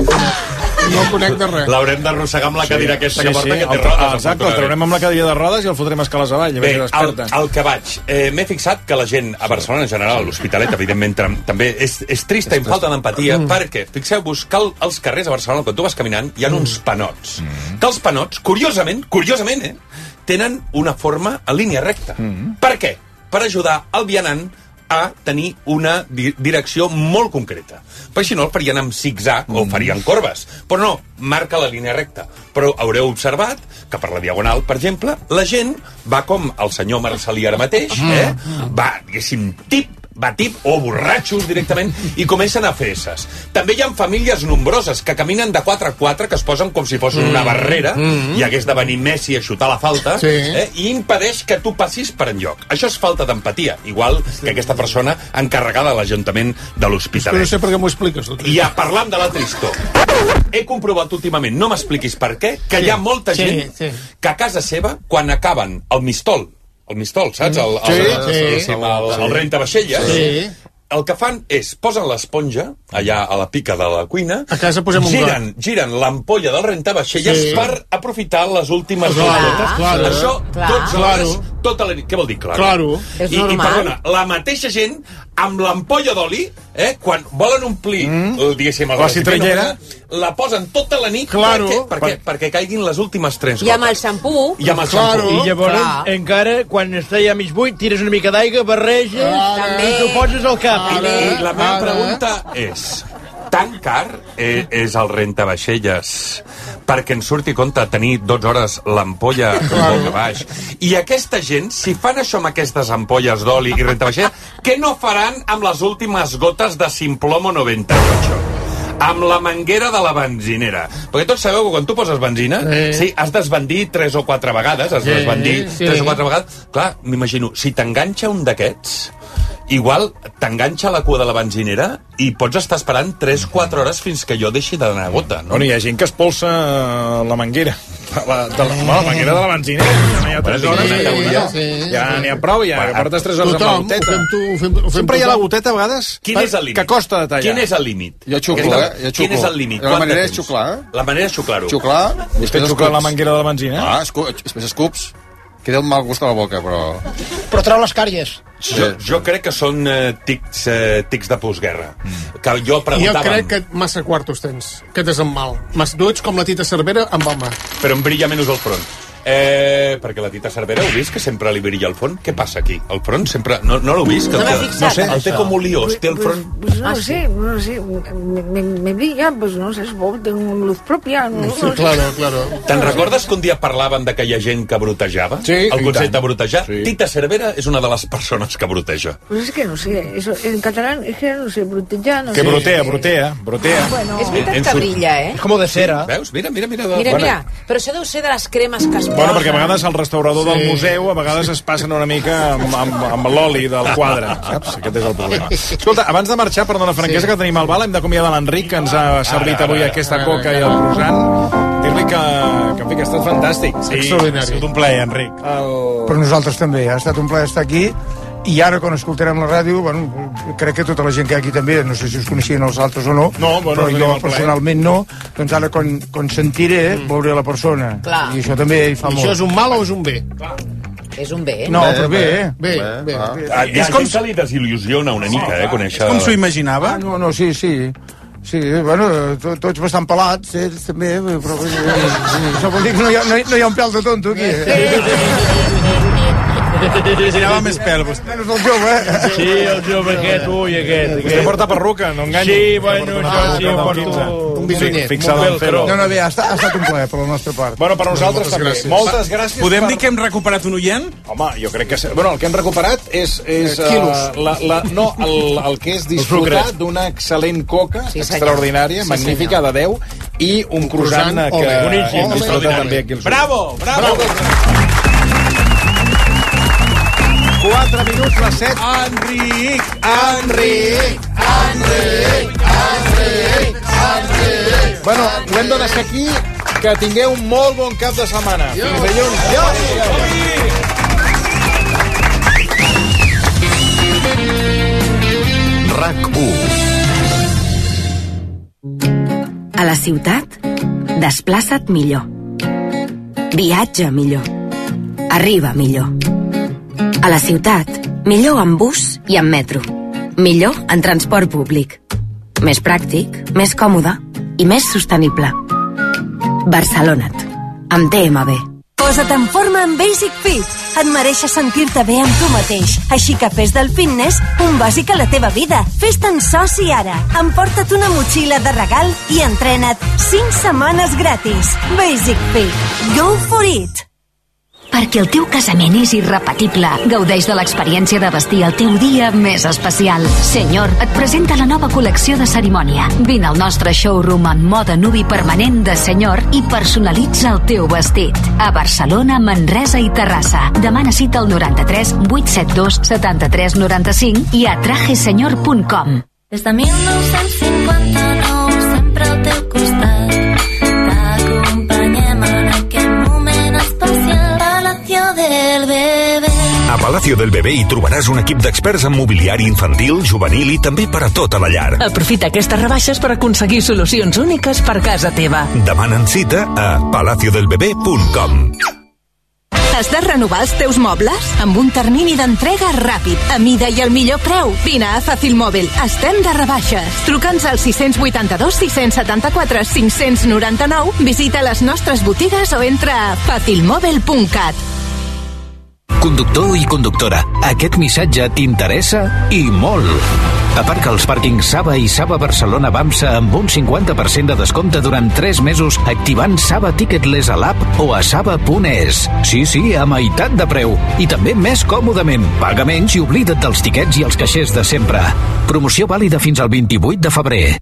No conec de res. L'haurem d'arrossegar amb la cadira sí, aquesta sí, que porta, sí, que té el, rodes. Exacte, el traurem amb la cadira de rodes i el fotrem escales avall. Bé, el, el que vaig. Eh, M'he fixat que la gent a Barcelona en general, l'Hospitalet, evidentment, també és, és trista i amb falta d'empatia, mm. perquè, fixeu-vos, que als carrers a Barcelona, quan tu vas caminant, hi ha mm. uns panots. Mm. Que els panots, curiosament, curiosament, eh, tenen una forma en línia recta. Mm. Per què? Per ajudar el vianant a tenir una di direcció molt concreta. Perquè si no el farien amb zigzag o farien corbes. Però no, marca la línia recta. Però haureu observat que per la diagonal, per exemple, la gent va com el senyor Marcelí ara mateix, eh? va, diguéssim, tip, va tip o borratxos directament i comencen a fer esses. També hi ha famílies nombroses que caminen de quatre a quatre, que es posen com si fossin mm. una barrera mm. i hagués de venir Messi a xutar la falta sí. eh? i impedeix que tu passis per enlloc. Això és falta d'empatia, igual sí. que aquesta persona encarregada de l'Ajuntament de l'Hospitalet. No sé per què m'ho expliques. I ja parlant de la tristor, he comprovat últimament, no m'expliquis per què, que sí. hi ha molta gent sí, sí. que a casa seva, quan acaben el mistol, el mistol, saps? El, el, sí, el, sí. el, el, el rentavaixelles. Sí. El que fan és, posen l'esponja allà a la pica de la cuina, a casa posem un giren, giren l'ampolla del rentavaixelles sí. per aprofitar les últimes gotes. Claro, Això, clar. tots claro. hores, tota la nit. Què vol dir, claro? Claro. I, I, perdona, la mateixa gent, amb l'ampolla d'oli, eh, quan volen omplir, mm. diguéssim, el la citrellera, la posen tota la nit claro. perquè, perquè, per... perquè caiguin les últimes tres gotes. I amb el xampú. I amb el claro. xampú. I llavors, clar. encara, quan està ja mig buit, tires una mica d'aigua, barreges, ah, i t'ho poses al cap. Ah, I la meva ah, pregunta és, tan car eh, és el rentavaixelles perquè ens surti compte tenir dotze hores l'ampolla boca baix. I aquesta gent, si fan això amb aquestes ampolles d'oli i rentavaixelles, què no faran amb les últimes gotes de Simplomo noventa i ocho? amb la manguera de la benzinera. Perquè tots sabeu que quan tu poses benzina, eh. sí, has d'esbandir tres o quatre vegades, has d'esbandir sí. tres o quatre vegades. Clar, m'imagino, si t'enganxa un d'aquests, igual t'enganxa la cua de la benzinera i pots estar esperant tres o quatre hores fins que jo deixi d'anar a gota, no? Bueno, hi ha gent que es polsa la manguera. La, de la, la manguera de la benzinera. Ja n'hi ha tres hores. Ja, ja n'hi ha prou, ja. Que portes tres hores amb la goteta. Sempre hi ha la goteta, a vegades, Quin és el límit? que costa de tallar. Quin és el límit? Jo xuclo, eh? Jo xuclo. Quin és el límit? La manera és xuclar, eh? La manera és xuclar-ho. Xuclar. Vostè xucla la manguera de la benzina? Ah, escu després escups. Queda un mal gust a la boca, però... Però treu les càries. Jo, jo crec que són eh, tics, eh, tics de postguerra. Mm. Que jo preguntava... Jo crec que massa quartos tens, que t'és en mal. Mas tu ets com la Tita Cervera amb home. Però em brilla menys el front. Eh, perquè la Tita Cervera, heu vist que sempre li brilla el front? Què passa aquí? El front sempre... No, no l'heu vist? Que no el, m'he fixat, no sé, el té això. com oliós, té el front... Pues no lo sé, no lo sé, me, me, me brilla, pues no sé, supongo que tengo luz propia. No, sí, no claro, sé. claro. Te'n recordes que un dia parlaven de que hi ha gent que brutejava? Sí, el concepte de brutejar? Sí. Tita Cervera és una de les persones que bruteja. Pues es que no sé, eso, en catalán es que no sé, brutejar, no que sé. brutea, brutea, brutea. Bueno, És veritat en que su- brilla, eh? És com de cera. Sí, veus? Mira, mira, mira. Mira, Bueno, mira, però això deu ser de les cremes que es posen. Bueno, perquè a vegades el restaurador sí. del museu a vegades es passen una mica amb, amb, amb l'oli del quadre, saps? Aquest és el problema. Escolta, abans de marxar, perdona, franquesa, sí. que tenim al val, hem d'acomiadar l'Enric, que ens ha servit avui aquesta coca i el croissant. Dir-li que, que, en fi, que ha estat fantàstic. Sí, extraordinari. Ha sigut un plaer, Enric. El... Per nosaltres també, ha estat un plaer estar aquí. I ara, quan escoltarem la ràdio, bueno, crec que tota la gent que hi ha aquí també, no sé si us coneixien els altres o no, no bueno, però jo personalment no, doncs ara quan, quan sentiré, mm. veuré la persona. Clar. I això també hi fa I molt. això és un mal o és un bé? Clar. És un bé, eh? No, però bé, eh? Bé, bé. bé. Ah, hi ha gent que li desil·lusiona una mica, eh, conèixer... Com s'ho imaginava? Ah, no, no, sí, sí. Sí, bueno, to, tots bastant pelats, eh, també, però... Sí, sí. Això vol dir que no hi ha, no hi, no hi ha un pèl de tonto, aquí. Imaginava més pèl, vostè. Menys el jove, eh? Sí, el jove aquest, ui, aquest. Vostè porta perruca, no enganyi. Sí, bueno, jo sí, jo porto... Un bisonyet. Fixada en fer-ho. No, no, bé, ha estat, ha estat un plaer per la nostra part. Bueno, per nosaltres també. gràcies. Moltes gràcies. Podem per... dir que hem recuperat un oient? Home, jo crec que... Bueno, el que hem recuperat és... és Eh, quilos. uh, la, la, no, el, el que és disfrutar d'una excel·lent coca, Sí, senyor. extraordinària, Sí, magnífica, de deu, i un croissant croissant, que ole, boníssim, ole, disfruta ole. també aquí al sud. Bravo, bravo! quatre minuts, les set. Enric, Enric, Enric, Enric, Enric. Bueno, ho hem de deixar aquí. Que tingueu un molt bon cap de setmana. Fins dilluns. Adéu. RAC u. A la ciutat, desplaça't millor. Viatja millor. Arriba millor. A la ciutat, millor en bus i en metro. Millor en transport públic. Més pràctic, més còmode i més sostenible. Barcelona't, amb T M B. Posa't en forma amb Basic Fit. Et mereixes sentir-te bé amb tu mateix. Així que fes del fitness un bàsic a la teva vida. Fes-te'n soci ara. Emporta't una motxilla de regal i entrena't cinc setmanes gratis. Basic Fit. Go for it! Perquè el teu casament és irrepetible. Gaudeix de l'experiència de vestir el teu dia més especial. Senyor et presenta la nova col·lecció de cerimònia. Vine al nostre showroom en moda nuvi permanent de Senyor i personalitza el teu vestit. A Barcelona, Manresa i Terrassa. Demana cita al noranta-tres vuit set dos setanta-tres noranta-cinc i a trajesenyor punt com. Des de mil nou-cents cinquanta-nou, sempre al teu costat. T'acompanyem en aquest moment especial. Palacio del Bebé. A Palacio del Bebé hi trobaràs un equip d'experts en mobiliari infantil, juvenil i també per a tota la llar. Aprofita aquestes rebaixes per aconseguir solucions úniques per casa teva. Demanen cita a palacio del bebé punt com. Has de renovar els teus mobles? Amb un termini d'entrega ràpid, a mida i al millor preu. Vine a Fàcil Mòbil. Estem de rebaixes. Truca'ns al sis vuit dos, sis set quatre, cinc nou nou, visita les nostres botigues o entra a fàcilmòbil punt cat. Conductor i conductora, aquest missatge t'interessa i molt. Aparca als pàrquings Saba i Saba Barcelona Bamsa amb un cinquanta per cent de descompte durant tres mesos activant Saba Ticketless a l'app o a saba punt es. Sí, sí, a meitat de preu. I també més còmodament. Paga menys i oblida't dels tiquets i els caixers de sempre. Promoció vàlida fins al vint-i-vuit de febrer.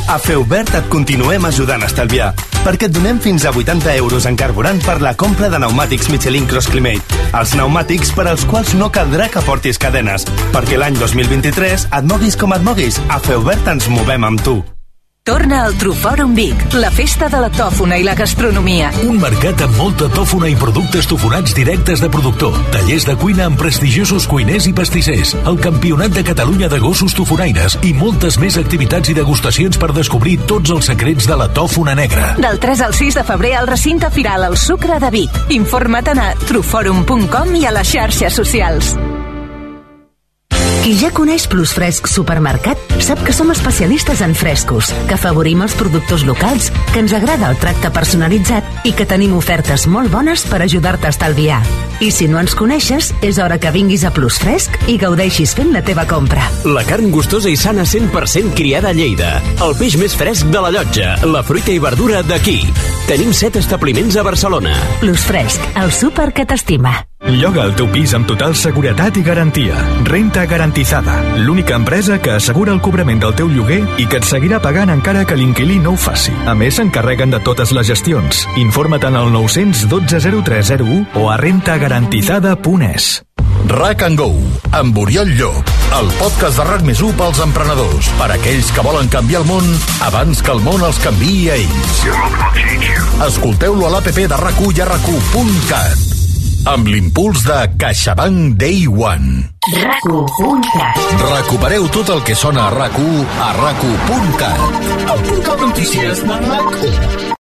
A Feubert et continuem ajudant a estalviar, perquè et donem fins a vuitanta euros en carburant per la compra de pneumàtics Michelin Cross Climate, els pneumàtics per als quals no caldrà que portis cadenes, perquè l'any dos mil vint-i-tres et moguis com et moguis, a Feubert ens movem amb tu. Torna al Trufòrum Vic, la festa de la tòfona i la gastronomia. Un mercat amb molta tòfona i productes tofonats directes de productor, tallers de cuina amb prestigiosos cuiners i pastissers, el Campionat de Catalunya de gossos tofonaires i moltes més activitats i degustacions per descobrir tots els secrets de la tòfona negra. Del tres al sis de febrer al recinte firal El Sucre de Vic. Informa't a trufòrum punt com i a les xarxes socials. Qui ja coneix Plus Fresc Supermercat sap que som especialistes en frescos, que afavorim els productors locals, que ens agrada el tracte personalitzat i que tenim ofertes molt bones per ajudar-te a estalviar. I si no ens coneixes, és hora que vinguis a Plus Fresc i gaudeixis fent la teva compra. La carn gustosa i sana cent per cent criada a Lleida. El peix més fresc de la Llotja. La fruita i verdura d'aquí. Tenim set establiments a Barcelona. Plus Fresc, el súper que t'estima. Lloga el teu pis amb total seguretat i garantia. Renta Garantizada, l'única empresa que assegura el cobrament del teu lloguer i que et seguirà pagant encara que l'inquilí no ho faci. A més, s'encarreguen de totes les gestions. Informa't al nou cents dotze zero tres zero u o a renta garantizada punt es. RAC and Go, amb Oriol Llop, el podcast de RAC més u pels emprenedors, per aquells que volen canviar el món abans que el món els canviï a ells. Escolteu-lo a l'A P P de RAC u i a rac u punt cat, amb l'impuls de CaixaBank Day One. rac u punt cat. Recupereu tot el que sona a RAC u a rac u punt cat. El portal de notícies de RAC u.